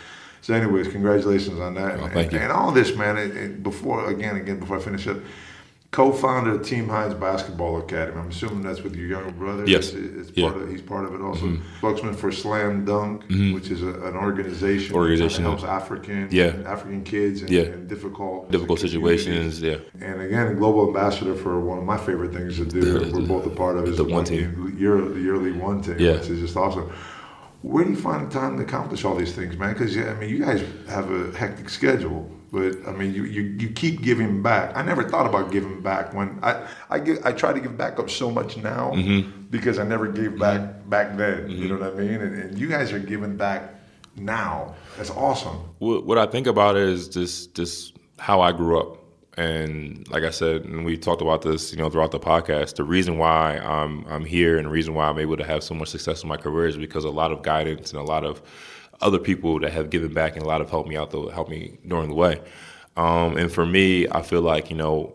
So anyways, congratulations on that. Thank you. And all this, man, before I finish up, co-founder of Team Hines Basketball Academy. I'm assuming that's with your younger brother. Yes. He's part of it also. Spokesman for Slam Dunk, which is an organization that helps African kids in difficult situations. Yeah. And again, global ambassador for one of my favorite things to do. We're both a part of is the one team, the EuroLeague one team, which is just awesome. Where do you find the time to accomplish all these things, man? Because you guys have a hectic schedule. But I mean, you keep giving back. I never thought about giving back when I try to give back up so much now because I never gave back then. You know what I mean? And you guys are giving back now. That's awesome. What I think about is just how I grew up, and like I said, and we talked about this, throughout the podcast. The reason why I'm here and the reason why I'm able to have so much success in my career is because a lot of guidance and a lot of other people that have given back and a lot of helped me during the way. And for me, I feel like,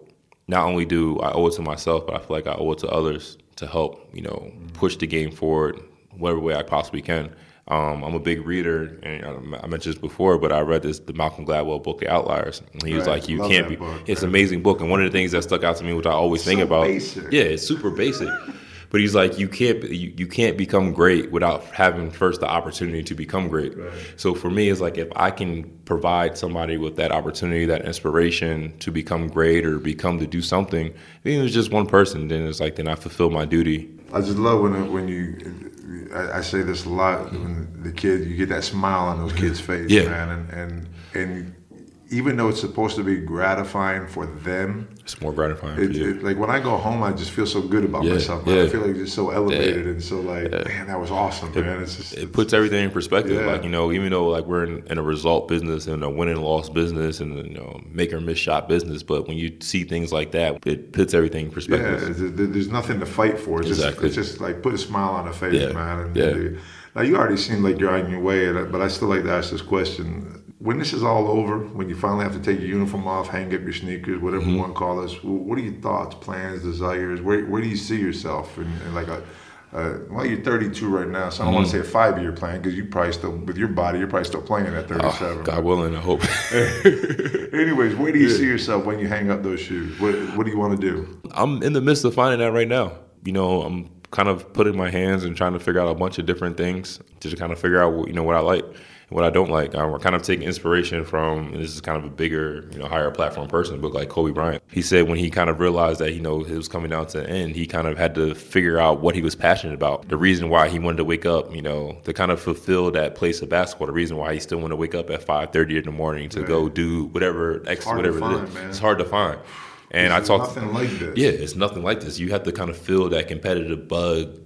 not only do I owe it to myself, but I feel like I owe it to others to help, push the game forward whatever way I possibly can. I'm a big reader, and I mentioned this before, but I read the Malcolm Gladwell book, The Outliers. And he was like, you can't be, it's an amazing book. And one of the things that stuck out to me, which I always think about, it's super basic. But he's like, you can't become great without having first the opportunity to become great. Right. So for me, it's like if I can provide somebody with that opportunity, that inspiration to become great or to do something, even if it's just one person, then it's like then I fulfill my duty. I just love when you. I say this a lot when the kid, you get that smile on those kids' face, man, and even though it's supposed to be gratifying for them, it's more gratifying for you. Like when I go home, I just feel so good about myself. Man. I feel like just so elevated and so like, man, that was awesome, man. It puts everything in perspective. Like, even though like we're in a result business and a win and loss business and make or miss shot business, but when you see things like that, it puts everything in perspective. Yeah, there's nothing to fight for. It's just like put a smile on the face, man. And now you already seem like you're on your way, but I still like to ask this question. When this is all over, when you finally have to take your uniform off, hang up your sneakers, whatever you want to call this, what are your thoughts, plans, desires? Where do you see yourself in like well, you're 32 right now, so I don't want to say a 5-year plan because you probably still, with your body, you're probably still playing at 37. God willing, I hope. Anyways, where do you see yourself when you hang up those shoes? What do you want to do? I'm in the midst of finding that right now. I'm kind of putting my hands and trying to figure out a bunch of different things to kind of figure out what I like and what I don't like. We're kind of taking inspiration from, and this is kind of a bigger, higher platform person, but like Kobe Bryant. He said when he kind of realized that, it was coming down to the end, he kind of had to figure out what he was passionate about. The reason why he wanted to wake up, to kind of fulfill that place of basketball. The reason why he still wanted to wake up at 5:30 in the morning to go do whatever it is. It's hard to find. And I talked. Nothing like this. Yeah, it's nothing like this. You have to kind of feel that competitive bug,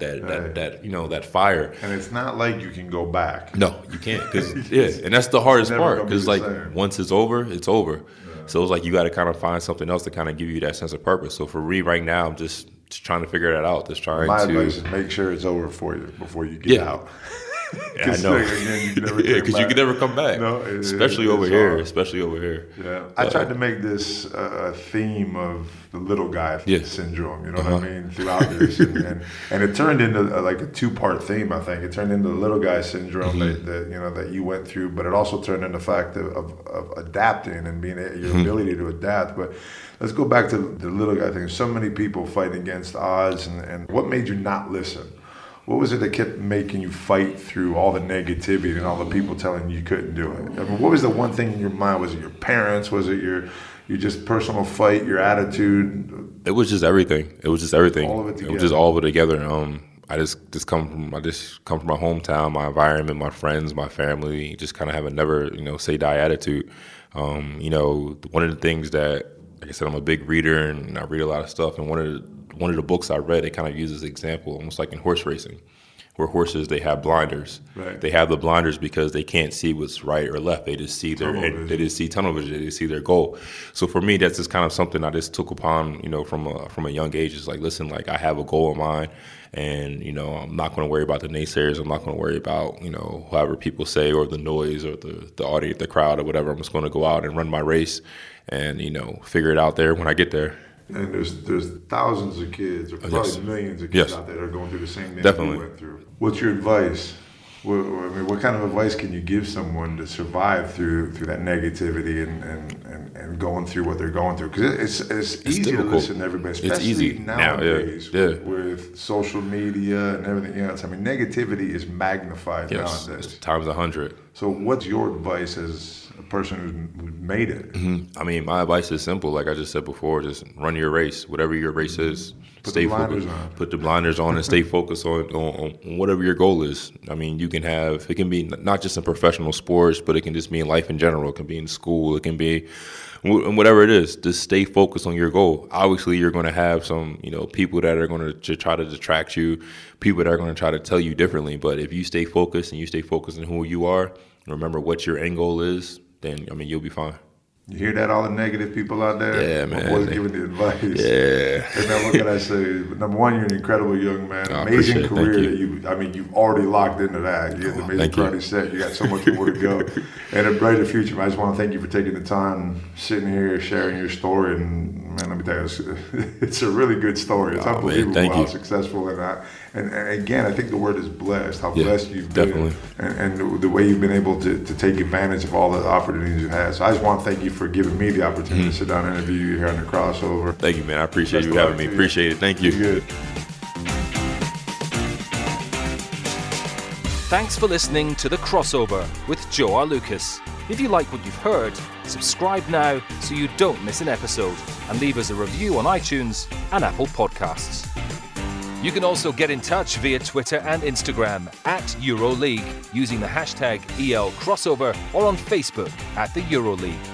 that fire. And it's not like you can go back. No, you can't. And that's the hardest part. Because once it's over, it's over. Yeah. So it's like you got to kind of find something else to kind of give you that sense of purpose. So for me right now, I'm just trying to figure that out. My advice is make sure it's over for you before you get out. Yeah, I know. Because you can never come back. No, especially over here. Especially over here. Yeah, I tried to make this a theme of the little guy syndrome. You know what I mean? Throughout this, and it turned into like a 2-part theme. I think it turned into the little guy syndrome that you went through, but it also turned into the fact of adapting and being your ability to adapt. But let's go back to the little guy thing. So many people fighting against odds, and what made you not listen? What was it that kept making you fight through all the negativity and all the people telling you couldn't do it? I mean, what was the one thing in your mind? Was it your parents? Was it your just personal fight, your attitude? It was just everything. All of it together. It was just all of it together. I just come from my hometown, my environment, my friends, my family. Just kind of have a never say die attitude. One of the things that, like I said, I'm a big reader and I read a lot of stuff. And one of the books I read, it kind of uses an example, almost like in horse racing, where horses, they have blinders. Right. They have the blinders because they can't see what's right or left. They just see tunnel vision. They just see their goal. So for me, that's just kind of something I just took upon, from a young age. It's like, listen, like I have a goal in mind, and I'm not going to worry about the naysayers. I'm not going to worry about whoever people say or the noise or the audience, the crowd or whatever. I'm just going to go out and run my race, and figure it out there when I get there. And there's thousands of kids, or probably millions of kids out there that are going through the same thing you went through. What's your advice? What kind of advice can you give someone to survive through that negativity and going through what they're going through? Because it's easy difficult to listen to everybody, especially nowadays with social media and everything else. I mean, negativity is magnified nowadays. It's times 100. So what's your advice as a person who's made it? Mm-hmm. I mean, my advice is simple. Like I just said before, just run your race, whatever your race is. Stay focused. Put the blinders on and stay focused on whatever your goal is. I mean, it can be not just in professional sports, but it can just be in life in general. It can be in school. It can be whatever it is. Just stay focused on your goal. Obviously, you're going to have some, people that are going to try to distract you, people that are going to try to tell you differently. But if you stay focused and you stay focused on who you are, remember what your end goal is, then, you'll be fine. You hear that, all the negative people out there? Yeah, man. My boy's giving the advice. Yeah. And now what can I say? Number one, you're an incredible young man. Amazing career that you've already locked into that. You have the amazing karate set. You got so much more to go. And a brighter future. I just want to thank you for taking the time, sitting here, sharing your story. And man, let me tell you, it's a really good story. It's unbelievable how successful and again, I think the word is blessed, how blessed you've been. And the way you've been able to take advantage of all the opportunities you've had. So I just want to thank you for giving me the opportunity to sit down and interview you here on The Crossover. Thank you, man. I appreciate you having me. Appreciate it. Thank you. Good. Thanks for listening to The Crossover with Joe R. Lucas. If you like what you've heard, subscribe now so you don't miss an episode, and leave us a review on iTunes and Apple Podcasts. You can also get in touch via Twitter and Instagram at EuroLeague using the hashtag ELCrossover, or on Facebook at the EuroLeague.